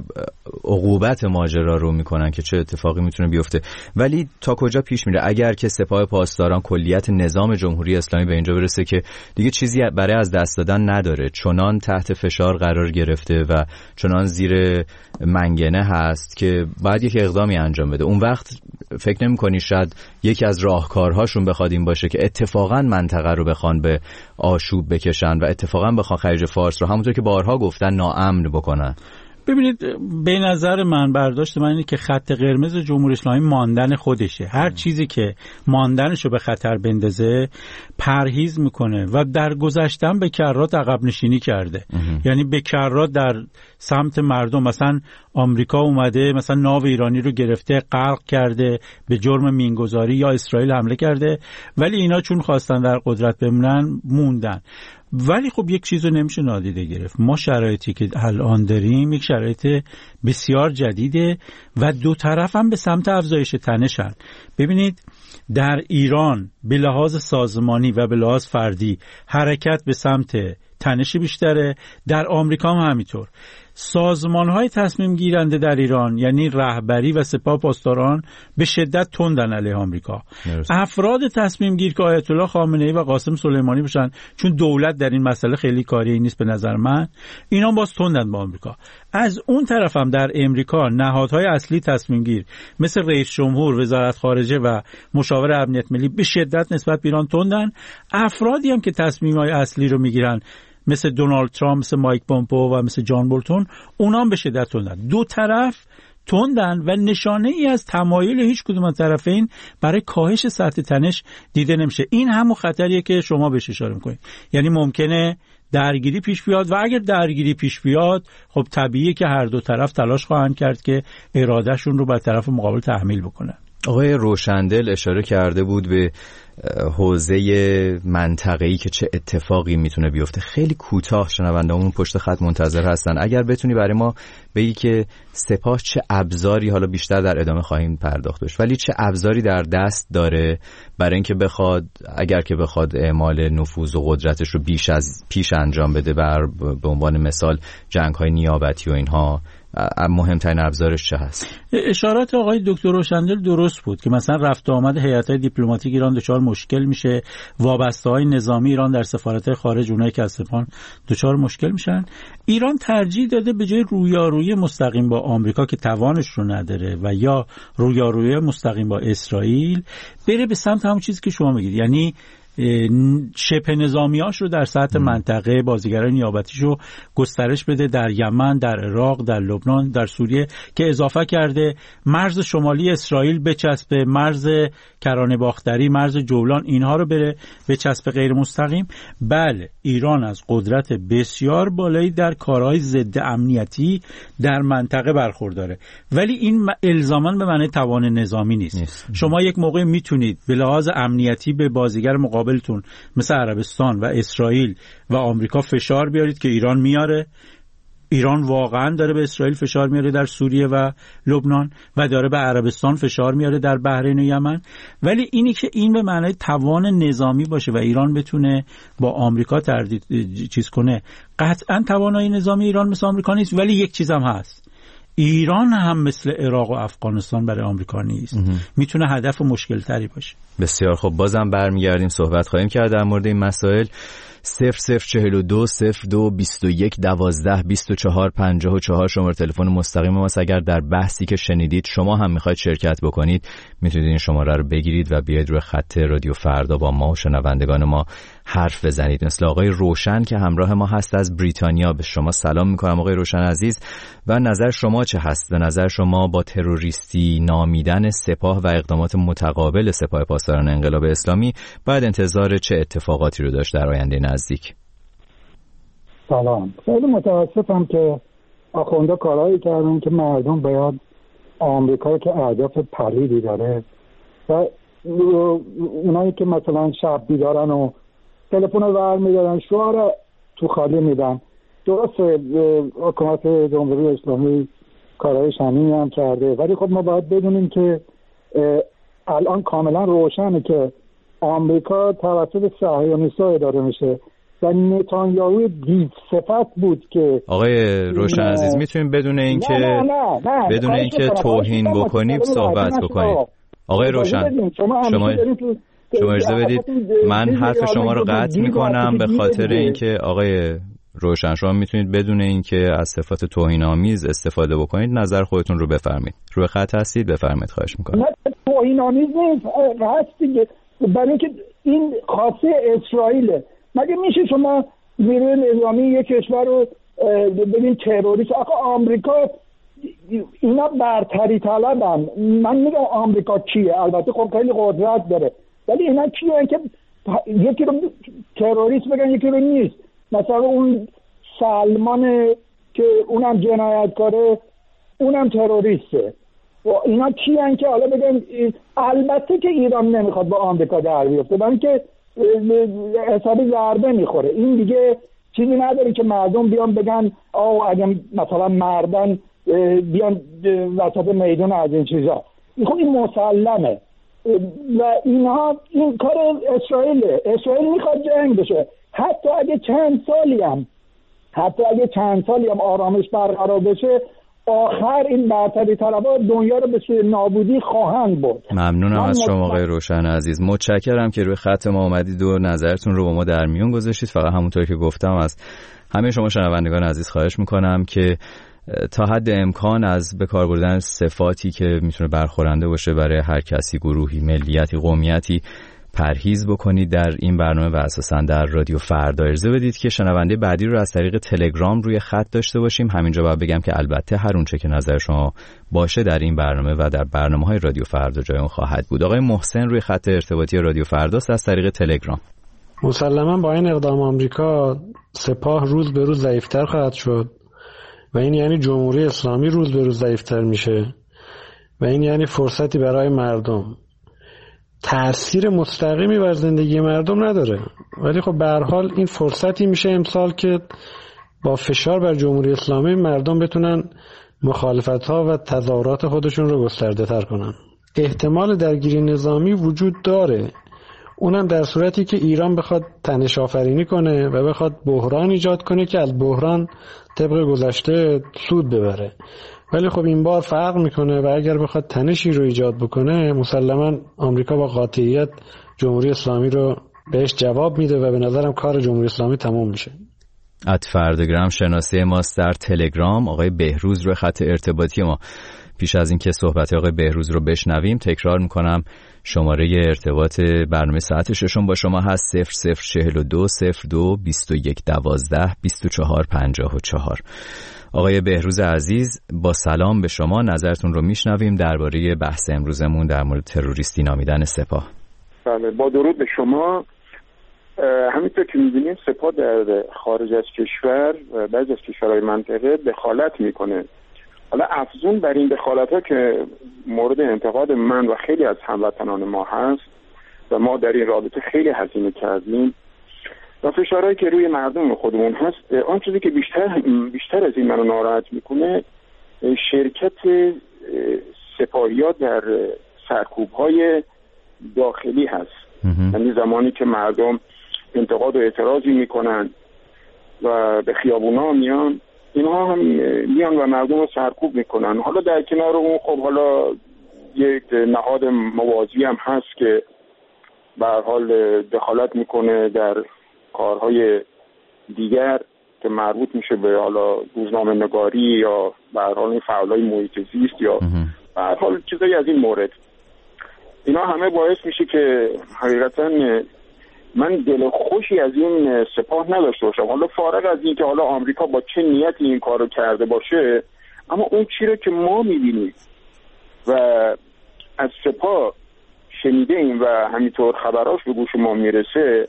عقوبت ماجرا رو میکنن که چه اتفاقی میتونه بیفته. ولی تا کجا پیش میره اگر که سپاه پاسداران کلیت نظام جمهوری اسلامی به اینجا برسه که دیگه چیزی برای از دست دادن نداره، چنان تحت فشار قرار گرفته و چنان زیر منگنه هست که باید یک اقدامی انجام بده؟ اون وقت فکر نمی‌کنی شاید یکی از راهکارهاشون بخواد این باشه که اتفاقا منطقه رو بخوان به آشوب بکشن و اتفاقا بخوان خلیج فارس رو همونطور که بارها گفتن ناامن بکنن؟ ببینید، به نظر من برداشت من اینه که خط قرمز جمهوری اسلامی ماندن خودشه. هر چیزی که ماندنشو به خطر بندازه پرهیز میکنه و در گذشتن به کرات عقب نشینی کرده. یعنی به کرات در سمت مردم، مثلا آمریکا اومده مثلا ناو ایرانی رو گرفته غرق کرده به جرم مینگذاری، یا اسرائیل حمله کرده، ولی اینا چون خواستن در قدرت بمونن موندن. ولی خب یک چیز رو نمیشه نادیده گرفت، ما شرایطی که الان داریم یک شرایط بسیار جدیده و دو طرف هم به سمت افزایش تنشن. ببینید در ایران به لحاظ سازمانی و به لحاظ فردی حرکت به سمت تنش بیشتره، در آمریکا هم همینطور. سازمان‌های تصمیم گیرنده در ایران یعنی رهبری و سپاه پاسداران به شدت تندن علیه آمریکا. افراد تصمیم گیر که آیت الله خامنه‌ای و قاسم سلیمانی باشن، چون دولت در این مسئله خیلی کاری نیست به نظر من، اینا باز تندن با آمریکا. از اون طرف هم در امریکا نهادهای اصلی تصمیم گیر مثل رئیس جمهور، وزارت خارجه و مشاور امنیت ملی به شدت نسبت به ایران تندن. افرادی هم که تصمیم‌های اصلی رو میگیرن مثل دونالد ترامپ، مثل مایک پومپئو و مثل جان بولتون، اونا هم به شدت تندن. دو طرف تندن و نشانه ای از تمایل هیچ کدوم از طرفین برای کاهش سطح تنش دیده نمیشه. این همون خطریه که شما بهش اشاره میکنید، یعنی ممکنه درگیری پیش بیاد و اگر درگیری پیش بیاد خب طبیعیه که هر دو طرف تلاش خواهند کرد که ارادهشون رو بر طرف مقابل تحمیل بکنن. آقای روشندل اشاره کرده بود به حوزه منطقه‌ای که چه اتفاقی میتونه بیفته. خیلی کوتاه شنوندهامون پشت خط منتظر هستن، اگر بتونی برای ما بگی که سپاه چه ابزاری، حالا بیشتر در ادامه خواهیم پرداخت بهش، ولی چه ابزاری در دست داره برای اینکه بخواد، اگر که بخواد اعمال نفوذ و قدرتش رو بیش از پیش انجام بده، به عنوان مثال جنگ‌های نیابتی و اینها، مهمترین ابزارش چه هست؟ اشارات آقای دکتر روشندل درست بود که مثلا رفت و آمد هیئت‌های دیپلماتیک ایران دچار مشکل میشه، وابسته‌های نظامی ایران در سفارت‌های خارج، اونایی که از سپاه دچار مشکل میشن. ایران ترجیح داده به جای رویارویی مستقیم با آمریکا که توانش رو نداره و یا رویارویی مستقیم با اسرائیل، بره به سمت همون چیزی که شما میگید، یعنی شبه نظامیاش رو در سطح منطقه، بازیگرای نیابتیش رو گسترش بده در یمن، در عراق، در لبنان، در سوریه، که اضافه کرده مرز شمالی اسرائیل بچسبه، مرز کرانه باختری، مرز جولان، اینها رو بره بچسبه غیر مستقیم. بله، ایران از قدرت بسیار بالایی در کارهای ضد امنیتی در منطقه برخورداره، ولی این الزاماً به معنی توان نظامی نیست. شما یک موقع میتونید به لحاظ امنیتی به بازیگر مقابلتون مثل عربستان و اسرائیل و آمریکا فشار بیارید که ایران میاره. ایران واقعا داره به اسرائیل فشار میاره در سوریه و لبنان و داره به عربستان فشار میاره در بحرین و یمن، ولی اینی که این به معنای توان نظامی باشه و ایران بتونه با آمریکا چیز کنه، قطعا توانایی نظامی ایران مثل آمریکا نیست. ولی یک چیز هم هست، ایران هم مثل عراق و افغانستان برای آمریکا نیست، میتونه هدف مشکل تری باشه. بسیار خب، بازم برمیگردیم صحبت خواهیم کرد در مورد این مسائل. 0042 02 21 12 24 54 شماره تلفن مستقیم ماست. اگر در بحثی که شنیدید شما هم میخواید شرکت بکنید، میتونید این شماره رو بگیرید و بیاید روی خط رادیو فردا با ما و شنوندگان ما حرف بزنید. مثل آقای روشن که همراه ما هست از بریتانیا، به شما سلام میکنم آقای روشن عزیز، و نظر شما چه هست؟ به نظر شما با تروریستی نامیدن سپاه و اقدامات متقابل سپاه پاسداران انقلاب اسلامی باید انتظار چه اتفاقاتی رو داشت در آینده نزدیک؟ سلام. خیلی متاسفم که آخونده کارهایی کردن که مردم باید آمریکا که اهداف پلیدی داره و اونایی که مثلا شب بیدارن و تلفن رو برمی‌دارن شعار تو خالی میدن. درست حکومت جمهوری اسلامی کارهای شنیعی هم کرده، ولی خب ما باید بدونیم که الان کاملا روشنه که آمریکا توسط صهیونیست‌ها اداره میشه و نتانیاهو دید صفت بود که آقای روشن عزیز میتونیم بدون اینکه بدون اینکه توهین بکنیم صحبت بکنیم. آقای روشن شما اجازه بدید من حرف شما رو قطع میکنم به خاطر اینکه آقای روشن شما میتونید بدون اینکه از صفات توهین‌آمیز استفاده بکنید نظر خودتون رو بفرمایید. روی خط هستید، بفرمایید، خواهش میکنم. نه توهین‌آمیز نیست، هست دیگه، برای اینکه این خاصه اسرائیله. مگه میشه شما نیروی نظامی یک کشور رو ببین تروریست؟ آخه آمریکا اینا برتری طلبن. من میگم آمریکا کیه؟ البته خب خیلی قدرت داره، ولی اینا کیه که یکی رو تروریست بگن یکی رو نیست؟ مثلا اون سلمان که اونم جنایتکاره اونم تروریسته و اینا کیان که حالا بگن؟ البته که ایران نمیخواد با آمریکا در بیفته، برای اینکه حسابی ضربه میخوره. این دیگه چیزی نداره که مردم بیان بگن اگه مثلا مردن بیان وسط میدون از این چیزا. خب این مسلمه و اینها این کار اسرائیله. اسرائیل میخواد جنگ بشه، حتی اگه چند سالی هم آرامش برقرار بشه، آخر این برتری طلبها دنیا رو به سوی نابودی خواهند برد. ممنونم از شما آقای روشن عزیز، متشکرم که روی خط ما اومدید و نظرتون رو با ما در میون گذاشتید. فقط همونطور که گفتم از همه شما شنوندگان عزیز خواهش میکنم که تا حد امکان از به کار بردن صفاتی که میتونه برخورنده باشه برای هر کسی، گروهی، ملیتی، قومیتی پرهیز بکنید در این برنامه و اساساً در رادیو فردا. اجازه بدید که شنونده بعدی رو از طریق تلگرام روی خط داشته باشیم. همینجا باید بگم که البته هر اونچه که نظر شما باشه در این برنامه و در برنامه‌های رادیو فردا جای اون خواهد بود. آقای محسن روی خط ارتباطی رادیو فرداست از طریق تلگرام. مسلماً با این اقدام آمریکا سپاه روز به روز ضعیف‌تر خواهد شد و این یعنی جمهوری اسلامی روز به روز ضعیف‌تر میشه و این یعنی فرصتی برای مردم. تأثیر مستقیمی بر زندگی مردم نداره، ولی خب به هر حال این فرصتی میشه امسال که با فشار بر جمهوری اسلامی مردم بتونن مخالفت‌ها و تظاهرات خودشون رو گسترده تر کنن. احتمال درگیری نظامی وجود داره، اونم در صورتی که ایران بخواد تنش آفرینی کنه و بخواد بحران ایجاد کنه که از بحران طبق گذشته سود ببره. ولی خب این بار فرق میکنه و اگر بخواد تنشی رو ایجاد بکنه مسلماً آمریکا با قاطعیت جمهوری اسلامی رو بهش جواب میده و به نظرم کار جمهوری اسلامی تموم میشه. @فردگرام شناسه ماست در تلگرام. آقای بهروز روی خط ارتباطی ما. پیش از اینکه صحبت آقای بهروز رو بشنویم تکرار میکنم شماره ارتباط برنامه ساعت ششم با شما هست 0042 02 21 12 24 54. آقای بهروز عزیز با سلام به شما، نظرتون رو میشنویم درباره بحث امروزمون در مورد تروریستی نامیدن سپاه. بله، با درود به شما. همینطور که می‌بینیم سپاه در خارج از کشور و بعضی از کشورهای منطقه دخالت میکنه. حالا افزون بر این دخالت‌ها که مورد انتقاد من و خیلی از هموطنان ما هست و ما در این رابطه خیلی هزینه کردیم و فشارهایی که روی مردم خودمون هست، آن چیزی که بیشتر از این منو ناراحت میکنه شرکت سپاهی‌ها در سرکوب‌های داخلی هست. یعنی زمانی که مردم انتقاد و اعتراضی میکنن و به خیابونا میان، اینها هم میان و مردم رو سرکوب میکنن. حالا در کنار اون خب حالا یک نهاد موازی هم هست که به هر حال دخالت میکنه در کارهای دیگر که مربوط میشه به حالا روزنامه نگاری یا به هر حال فعالای محیط زیست یا به هر حال چیزایی از این مورد. اینا همه باعث میشه که حقیقتا من دل خوشی از این سپاه نداشته باشم. حالا فارغ از این که حالا آمریکا با چه نیتی این کارو کرده باشه، اما اون چیزی رو که ما میبینیم و از سپاه شنیده ایم و همینطور خبراش به گوش ما میرسه،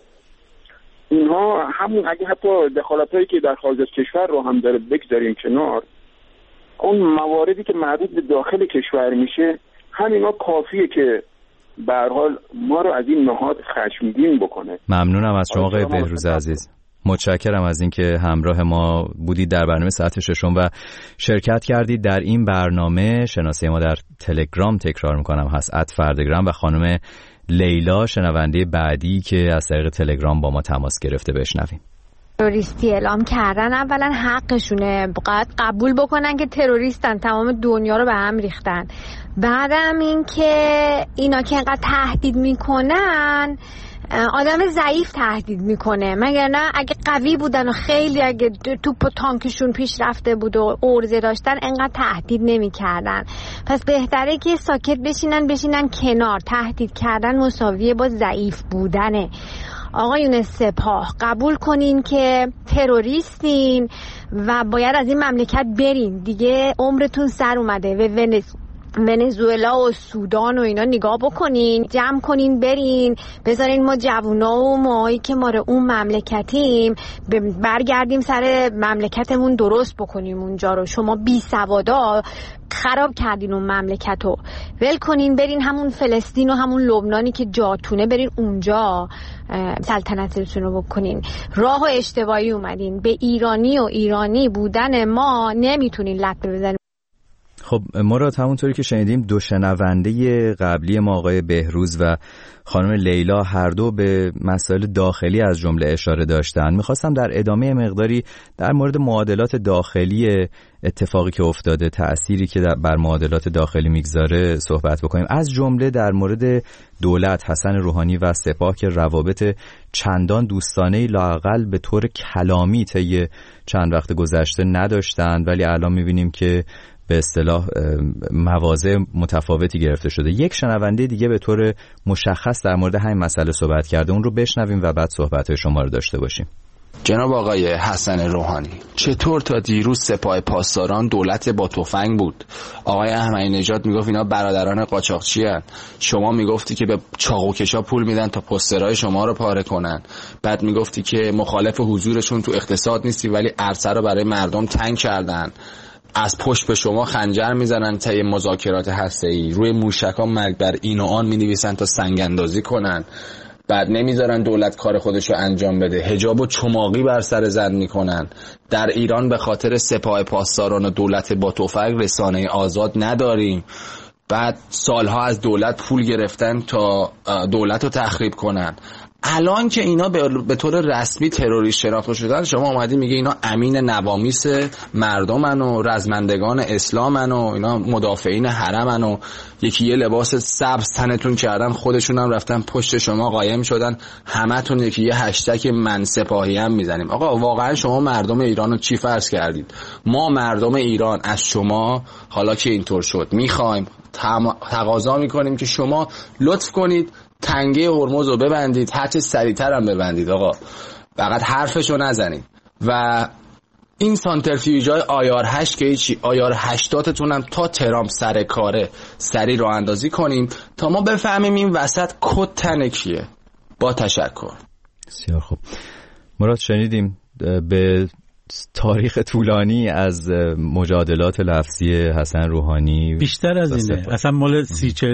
اینها همون اگه حتی دخالتایی که در خارج از کشور رو هم داره بگذاریم کنار، اون مواردی که مربوط به داخل کشور میشه همینا کافیه که به هر حال ما رو از این نهاد خشمگین بکنه. ممنونم از شما آقای بهروز عزیز. متشکرم از اینکه همراه ما بودید در برنامه ساعت ششم و شرکت کردید در این برنامه. شناسه ما در تلگرام تکرار میکنم هست @فردگرام و خانم لیلا شنونده بعدی که از طریق تلگرام با ما تماس گرفته بشنویم. تروریستی اعلام کردن اولا حقشونه، باید قبول بکنن که تروریستن، تمام دنیا رو به هم ریختن. بعدم این که اینا که اینقدر تهدید میکنن آدم ضعیف تهدید میکنه، مگر نه اگه قوی بودن و خیلی اگه توپ و تانکشون پیش رفته بود و عرضه داشتن انقدر تهدید نمیکردن. پس بهتره که ساکت بشینن کنار. تهدید کردن مساویه با ضعیف بودنه. آقایون سپاه قبول کنین که تروریستین و باید از این مملکت برین دیگه، عمرتون سر اومده. و ونزوئلا و سودان و اینا نگاه بکنین، جمع کنین برین، بذارین ما جوونا و ماهایی که ما رو اون مملکتیم برگردیم سر مملکتمون درست بکنیم اونجا رو. شما بی سوادا خراب کردین اون مملکتو، ول کنین برین همون فلسطین و همون لبنانی که جاتونه، برین اونجا سلطنتتون رو بکنین. راه و اشتباهی اومدین. به ایرانی بودن ما نمیتونین لطمه بزنین. خب مراد، همونطوری که شنیدیم دو شنونده قبلی ما آقای بهروز و خانم لیلا هر دو به مسائل داخلی از جمله اشاره داشتن. میخواستم در ادامه مقداری در مورد معادلات داخلی اتفاقی که افتاده، تأثیری که بر معادلات داخلی میگذاره صحبت بکنیم. از جمله در مورد دولت حسن روحانی و سپاه که روابط چندان دوستانه‌ای لااقل به طور کلامی طی چند وقت گذشته نداشتند، ولی الان میبینیم که به اصطلاح مواضع متفاوتی گرفته شده. یک شنونده دیگه به طور مشخص در مورد همین مسئله صحبت کرده، اون رو بشنویم و بعد صحبت‌های شما رو داشته باشیم. جناب آقای حسن روحانی، چطور تا دیروز سپاه پاسداران دولت با تفنگ بود؟ آقای احمدی نژاد میگفت اینا برادران قاچاقچی هستند. شما میگفتی که به چاقوکشا پول میدن تا پوسترهای شما رو پاره کنن. بعد میگفتی که مخالف حضورشون تو اقتصاد نیستی ولی عرصه رو برای مردم تنگ کردن. از پشت به شما خنجر میزنن طی مذاکرات هسته‌ای، روی موشک‌ها مرگ بر این و آن مینویسن تا سنگ اندازی کنن. بعد نمیذارن دولت کار خودش رو انجام بده، حجاب و چماقی بر سر زن میکنن. در ایران به خاطر سپاه پاسداران و دولت با تفنگ رسانه آزاد نداریم. بعد سالها از دولت پول گرفتن تا دولت رو تخریب کنن. الان که اینا به طور رسمی تروریست شناخته شدن، شما اومدی میگه اینا امین نوامیس مردمن و رزمندگان اسلامن و اینا مدافعین حرمن و یکی یه لباس سبز تنتون کردن، خودشون هم رفتن پشت شما قایم شدن، همتون یکی یه هشتگ من سپاهی هم میزنیم. آقا واقعا شما مردم ایران رو چی فرض کردید؟ ما مردم ایران از شما حالا که اینطور شد میخوایم، تقاضا میکنیم که شما لطف کنید تنگه هرمز رو ببندید، هرچه سریعتر هم ببندید. آقا فقط حرفشو نزنید. و این سانترفیوژهای آیار 8 که هیچی، آیار 80تون هم تا ترامپ سر کاره سریع راه اندازی کنیم تا ما بفهمیم این وسط کد تن کیه. با تشکر. بسیار خوب مراد، شنیدیم به تاریخ طولانی از مجادلات لفظی حسن روحانی، بیشتر از اینه، اصلا مال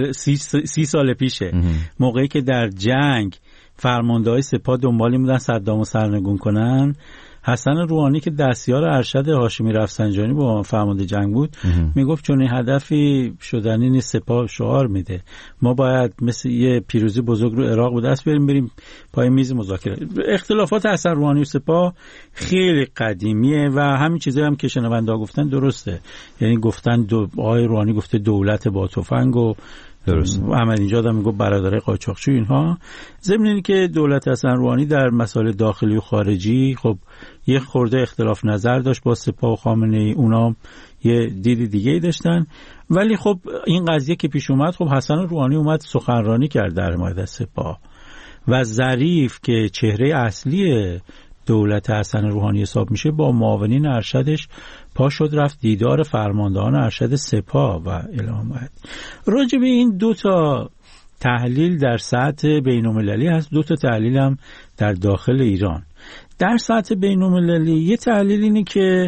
30 سال پیشه. موقعی که در جنگ فرمانده‌های سپاه دنبالی بودن صدامو سرنگون کنن، حسن روحانی که دستیار ارشد هاشمی رفسنجانی با فرمانده جنگ بود میگفت چون این هدفی شدنی نیست، سپاه شعار میده ما باید مثل یه پیروزی بزرگ رو عراق به دست بریم پای میز مذاکره. اختلافات حسن روحانی و سپاه خیلی قدیمیه و همین چیزایی هم که شنونده ها گفتن درسته. یعنی گفتن آقای روحانی گفته دولت با تفنگ و درست، احمدی نژاد هم میگه برادرای قاچاقچی اینها. ضمن اینه که دولت حسن روحانی در مسائل داخلی و خارجی خب یه خورده اختلاف نظر داشت با سپاه و خامنه‌ای، اونا یه دید دیگه‌ای داشتن. ولی خب این قضیه که پیش اومد، خب حسن روحانی اومد سخنرانی کرد در مورد سپاه و ظریف که چهره اصلی دولت حسن روحانی حساب میشه با معاونین ارشدش پا شد رفت دیدار فرماندهان ارشد سپاه و اعلام. راجع به این دو تا تحلیل در سطح بین‌المللی هست، دو تا تحلیل هم در داخل ایران. در سطح بین‌المللی یه تحلیل اینه که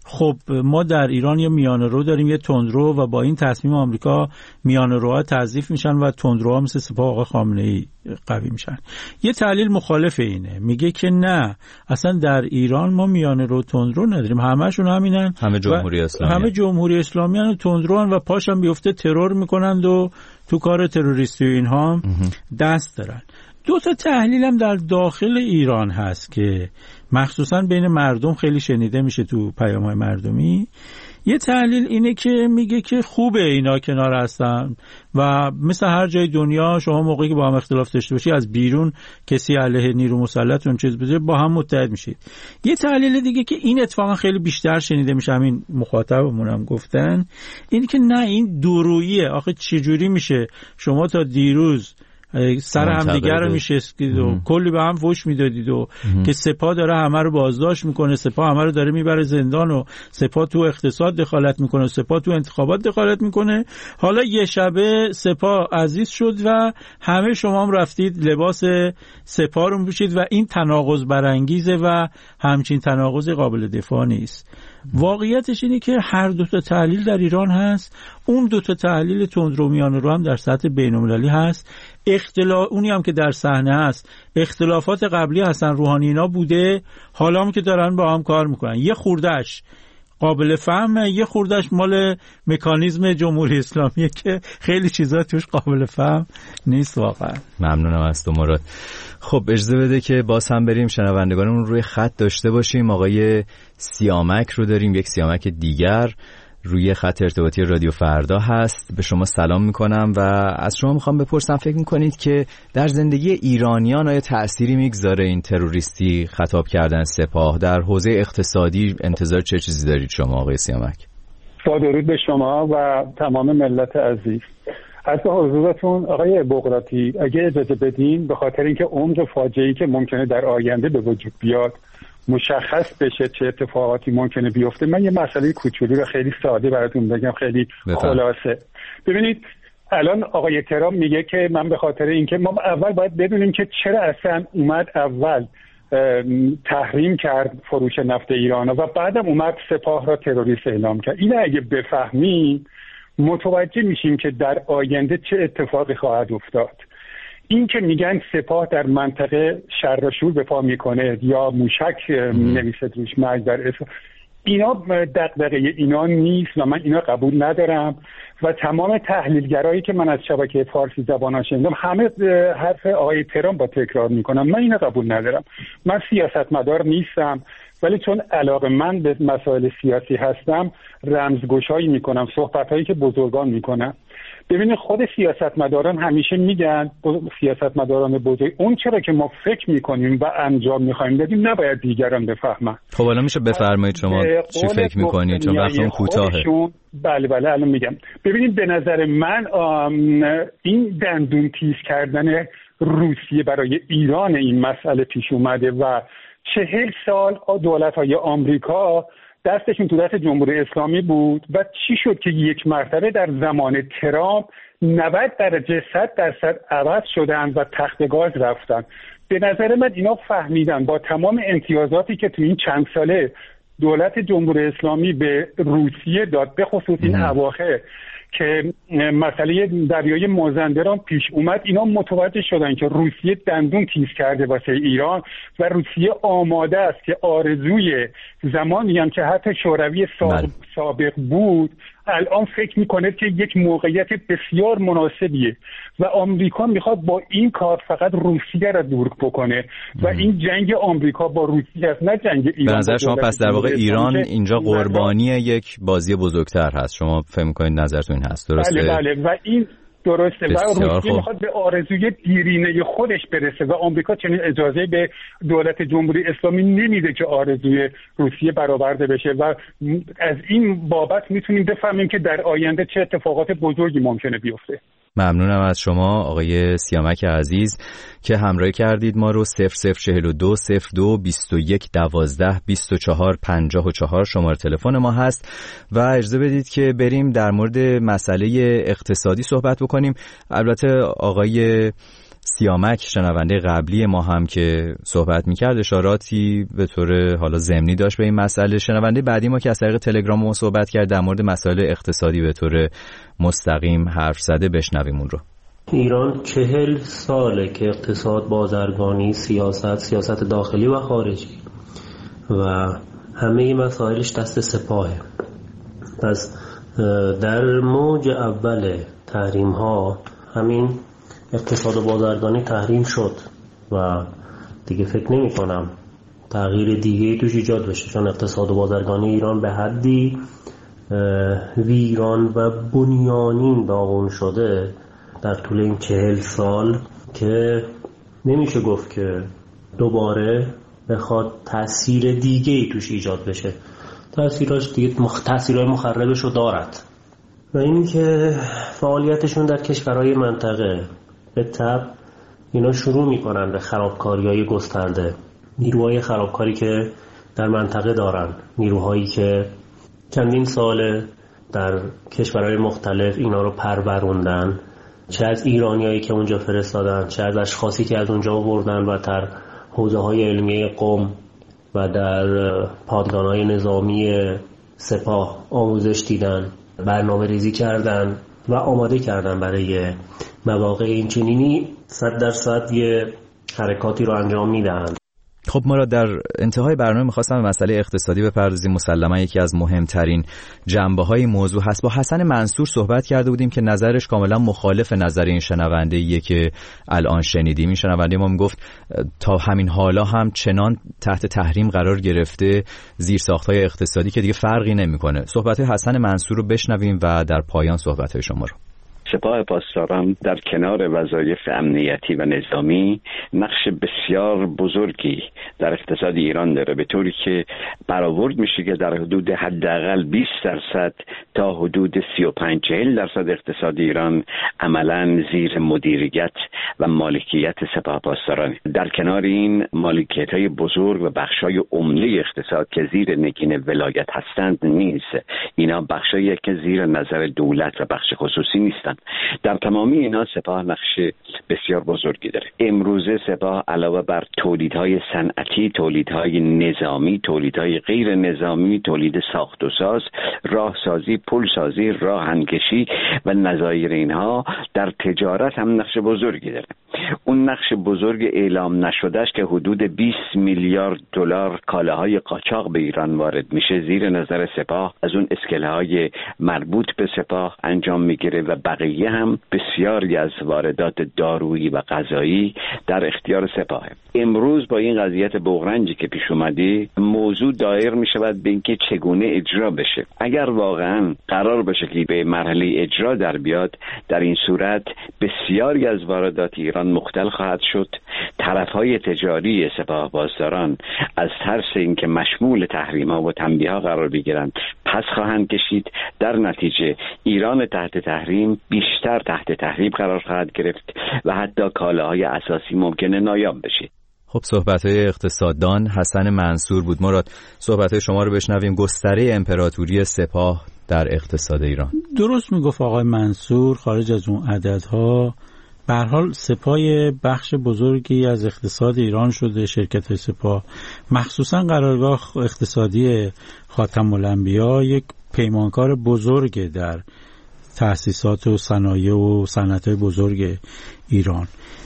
خب ما در ایران یه میانه رو داریم، یه تندرو، و با این تصمیم آمریکا میانه روها تضعیف میشن و تندروها مثل سپاه آقا خامنه‌ای قوی میشن. یه تحلیل مخالف اینه، میگه که نه، اصلا در ایران ما میانه رو تندرو نداریم، همشون همینن، همه جمهوری اسلامی، همه جمهوری اسلامی هن و تندروان و پاشم بیفته ترور میکنند و تو کار تروریستی و اینها دست دارن. دو تا تحلیل هم در داخل ایران هست که مخصوصا بین مردم خیلی شنیده میشه تو پیام‌های مردمی. یه تحلیل اینه که میگه که خوبه اینا کنار هستن و مثل هر جای دنیا شما موقعی که با هم اختلاف داشته باشی از بیرون کسی علیه نیرو مسلط اون چیز بذاره با هم متحد میشید. یه تحلیل دیگه که این اتفاقا خیلی بیشتر شنیده میشه، همین مخاطبمون هم گفتن، اینه که نه این دوروییه. آخه چجوری میشه شما تا دیروز سر هم دیگر رو میشستید و کلی به هم فوش میدادید و که سپاه داره همه رو بازداشت میکنه، سپاه همه رو داره میبره زندان و سپاه تو اقتصاد دخالت میکنه، سپاه تو انتخابات دخالت میکنه، حالا یه شبه سپاه عزیز شد و همه شما هم رفتید لباس سپاه رو میپوشید و این تناقض برانگیزه و همچین تناقض قابل دفاع نیست. واقعیتش اینه که هر دو تا تحلیل در ایران هست. اون دو تا تحلیل تندرو میانه رو هم در سطح بین‌المللی هست. اونی هم که در صحنه هست اختلافات قبلی حسن روحانی اینا بوده، حالا هم که دارن با هم کار میکنن. یه خوردهش قابل فهمه، یه خوردهش مال مکانیزم جمهوری اسلامیه که خیلی چیزا توش قابل فهم نیست واقعا. ممنونم از تو مراد. خب اجازه بده که باز هم بریم شنوندگانمون روی خط داشته باشیم. آقای سیامک رو داریم، یک سیامک دیگر روی خط ارتباطی رادیو فردا هست. به شما سلام میکنم و از شما میخوام بپرسم فکر میکنید که در زندگی ایرانیان آیا تأثیری میگذاره این تروریستی خطاب کردن سپاه؟ در حوزه اقتصادی انتظار چه چیزی دارید شما آقای سیامک؟ با درود به شما و تمام ملت عزیز. از حضورتون آقای بغراتی اگه اجازه بدین، به خاطر اینکه عمق فاجعه‌ای که ممکنه در آینده به وجود بیاد مشخص بشه چه اتفاقاتی ممکنه بیفته، من یه مسئله کوچولی و خیلی ساده براتون بگم، خیلی خلاصه. ببینید الان آقای ترامپ میگه که من به خاطر اینکه ما اول باید بدونیم که چرا اصلا اومد اول تحریم کرد فروش نفت ایران و بعدم اومد سپاه را تروریست اعلام کرد. این اگه بفهمیم متوجه میشیم که در آینده چه اتفاقی خواهد افتاد. این که میگن سپاه در منطقه شر و شور به پا میکنه یا موشک نویسه روش مرگ در اسم، اینا دغدغه اینا نیست و من اینا قبول ندارم و تمام تحلیلگرایی که من از شبکه فارسی زبان شنیدم همه حرف آقای ترامپ با تکرار میکنم. من اینا قبول ندارم. من سیاستمدار نیستم، ولی چون علاقه من به مسائل سیاسی هستم رمزگشایی میکنم، صحبتهایی که بزرگان میکنن. ببینید خود سیاستمداران همیشه میگن، سیاستمداران بزرگ، اون چرا که ما فکر میکنیم و انجام میخوایم بدیم نباید دیگران بفهمن. خب الان میشه بفرمایید شما چی فکر میکنید چون وقتمون کوتاهه؟ بله الان میگم. ببینید به نظر من این دندون تیز کردن روسیه برای ایران این مسئله پیش اومده و 40 سال دولت‌های آمریکا دستشون تو دست جمهوری اسلامی بود و چی شد که یک مرتبه در زمان ترامپ 90 درجه 100% عوض شدن و تخت گاز رفتن. به نظر من اینا فهمیدن با تمام امتیازاتی که تو این چند ساله دولت جمهوری اسلامی به روسیه داد، به خصوص این اواخر که مسئله دریای مازندران پیش اومد، اینا متوجه شدن که روسیه دندون تیز کرده واسه ایران و روسیه آماده است که آرزوی زمانی هم که حتی شوروی سابق بود الان فکر میکنه که یک موقعیت بسیار مناسبیه و آمریکا میخواد با این کار فقط روسیه را دور بکنه و این جنگ آمریکا با روسیه است، نه جنگ ایران. به نظر شما پس در واقع ایران اینجا قربانی یک بازی بزرگتر هست؟ شما فکر میکنید نظرتون این هست؟ درسته؟ بله و این درسته و روسیه میخواد به آرزوی دیرینه خودش برسه و آمریکا چنین اجازه به دولت جمهوری اسلامی نمیده که آرزوی روسیه برآورده بشه و از این بابت میتونیم بفهمیم که در آینده چه اتفاقات بزرگی ممکنه بیفته. ممنونم از شما آقای سیامک عزیز که همراهی کردید ما رو. 0042 02 21 12 24 54 شماره تلفن ما هست و اجازه بدید که بریم در مورد مسئله اقتصادی صحبت بکنیم. البته آقای سیامک شنونده قبلی ما هم که صحبت میکرد اشاراتی به طور حالا ضمنی داشت به این مسئله. شنونده بعدی ما که از طریق تلگرام ما صحبت کرد در مورد مسائل اقتصادی به طور مستقیم حرف زده، بشنویم اون رو. ایران 40 ساله که اقتصاد، بازرگانی، سیاست داخلی و خارجی و همه مسائلش دست سپاهه. پس در موج اول تحریم ها همین اقتصاد و بازرگانی تحریم شد و دیگه فکر نمی کنم تغییر دیگه توش ایجاد بشه، چون اقتصاد و بازرگانی ایران به حدی ویران و بنیانین داغون شده در طول این 40 سال که نمیشه گفت که دوباره بخواد تأثیر دیگه توش ایجاد بشه. تأثیراش دیگه تأثیرهای مخربش رو دارد و اینی که فعالیتشون در کشورهای منطقه به طب اینا شروع میکنن به خرابکاری‌های گسترده، نیروهای خرابکاری که در منطقه دارن، نیروهایی که چندین ساله در کشورهای مختلف اینا رو پروروندن، چه از ایرانیایی که اونجا فرستادن، چه از اشخاصی که از اونجا آوردن و در حوزه‌های علمیه قم و در پادگان‌های نظامی سپاه آموزش دیدن، برنامه ریزی کردن و آماده کردن برای مواقع اینچنینی 100% یه حرکاتی رو انجام میدن. خب مراد، در انتهای برنامه می‌خواستم به مسئله اقتصادی بپردازیم. مسلماً یکی از مهمترین جنبه‌های موضوع هست. با حسن منصور صحبت کرده بودیم که نظرش کاملا مخالف نظر این شنونده‌ایه که الان شنیدیم. این شنونده ما میگفت تا همین حالا هم چنان تحت تحریم قرار گرفته زیرساخت‌های اقتصادی که دیگه فرقی نمی‌کنه. صحبت‌های حسن منصور رو بشنویم و در پایان صحبت‌های شما رو. سپاه پاسداران در کنار وظایف امنیتی و نظامی نقش بسیار بزرگی در اقتصاد ایران داره، به طوری که برآورد میشه که در حدود حداقل 20% تا حدود 35-40% اقتصاد ایران عملاً زیر مدیریت و مالکیت سپاه پاسداران. در کنار این مالکیت‌های بزرگ و بخش‌های عمده اقتصاد که زیر نگین ولایت هستند نیز، اینا بخشایی که زیر نظر دولت و بخش خصوصی نیستند. در تمامی اینا سپاه نقش بسیار بزرگی داره. امروزه سپاه علاوه بر تولیدهای صنعتی، تولیدهای نظامی، تولیدهای غیر نظامی، تولید ساخت و ساز، راهسازی، پلسازی، راهنکشی و نظایر اینها در تجارت هم نقش بزرگی داره. اون نقش بزرگ اعلام نشدهش که حدود 20 میلیارد دلار کالاهای قاچاق به ایران وارد میشه زیر نظر سپاه از اون اسکله‌های مربوط به سپاه انجام میگیره و بقیه هم بسیاری از واردات دارویی و غذایی در اختیار سپاهه. امروز با این قضیت بغرنجی که پیش اومده موضوع دایر میشود به اینکه چگونه اجرا بشه. اگر واقعا قرار باشه که به مرحله اجرا در بیاد، در این صورت بسیاری از واردات ایران مختل خواهد شد. طرفهای تجاری سپاه پاسداران از ترس اینکه مشمول تحریم‌ها و تنبیه‌ها قرار بگیرند پس خواهند کشید. در نتیجه ایران تحت تحریم بیشتر تحت تحریم قرار خواهد گرفت و حتی کالاهای اساسی ممکنه نایاب بشه. خب صحبت‌های اقتصاددان حسن منصور بود. مراد، صحبت‌های شما رو بشنویم. گستره امپراتوری سپاه در اقتصاد ایران. درست میگفت آقای منصور. خارج از اون عددها به هر حال سپاه بخش بزرگی از اقتصاد ایران شده. شرکت سپاه مخصوصا قرارگاه اقتصادی خاتم الانبیا یک پیمانکار بزرگ در تأسیسات و صنایع و صنعت‌های بزرگ ایران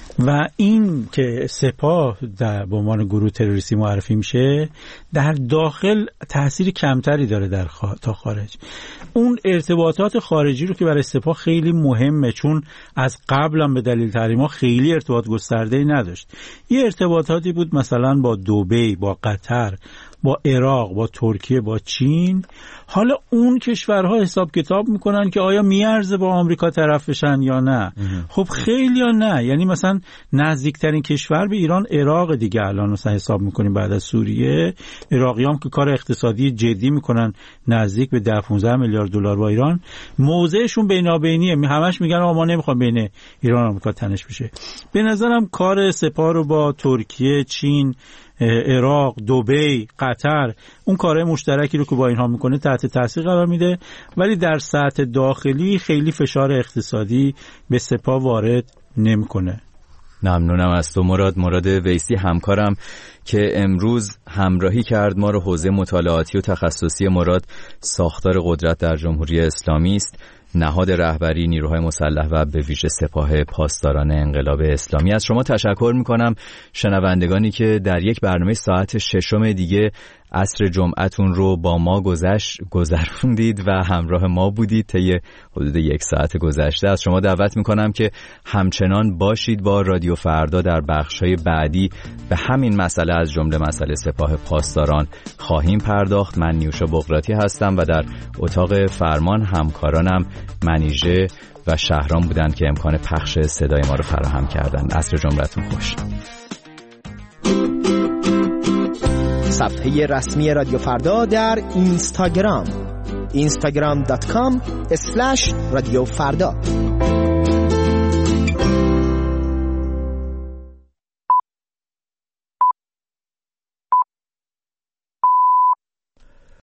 و این که سپاه در به عنوان گروه تروریستی معرفی میشه در داخل تأثیر کمتری داره تا خارج. اون ارتباطات خارجی رو که برای سپاه خیلی مهمه، چون از قبل هم به دلیل تحریم‌ها خیلی ارتباط گسترده‌ای نداشت. یه ارتباطاتی بود مثلا با دبی، با قطر، با عراق، با ترکیه، با چین. حالا اون کشورها حساب کتاب میکنن که آیا میارزه با آمریکا طرف بشن یا نه. خب خیلی یا نه، یعنی مثلا نزدیکترین کشور به ایران عراق دیگه. الان مثلا حساب میکنیم بعد از سوریه، عراقیام که کار اقتصادی جدی میکنن نزدیک به 10-15 میلیارد دلار با ایران، موضعشون بینابینیه. همش میگن ما نمیخوام بین ایران و آمریکا تنش بشه. به نظرم کار سپاه رو با ترکیه، چین، عراق، دبی، قطر، اون کارهای مشترکی رو که با اینها میکنه تحت تاثیر قرار میده، ولی در سطح داخلی خیلی فشار اقتصادی به سپاه وارد نمیکنه. ممنونم از تو مراد ویسی همکارم که امروز همراهی کرد ما رو. حوزه مطالعاتی و تخصصی مراد ساختار قدرت در جمهوری اسلامی است، نهاد رهبری نیروهای مسلح و به ویژه سپاه پاسداران انقلاب اسلامی. از شما تشکر میکنم شنوندگانی که در یک برنامه ساعت 6 دیگه عصر جمعتون رو با ما گذروندید و همراه ما بودید طی حدود 1 ساعت گذشته. از شما دعوت میکنم که همچنان باشید با رادیو فردا. در بخش‌های بعدی به همین مسئله از جمله مسئله سپاه پاسداران خواهیم پرداخت. من نیوشا بقراتی هستم و در اتاق فرمان همکارانم منیژه و شهرام بودند که امکان پخش صدای ما رو فراهم کردند. عصر جمعتون خوش. صفحه رسمی رادیو فردا در اینستاگرام instagram.com/رادیو فردا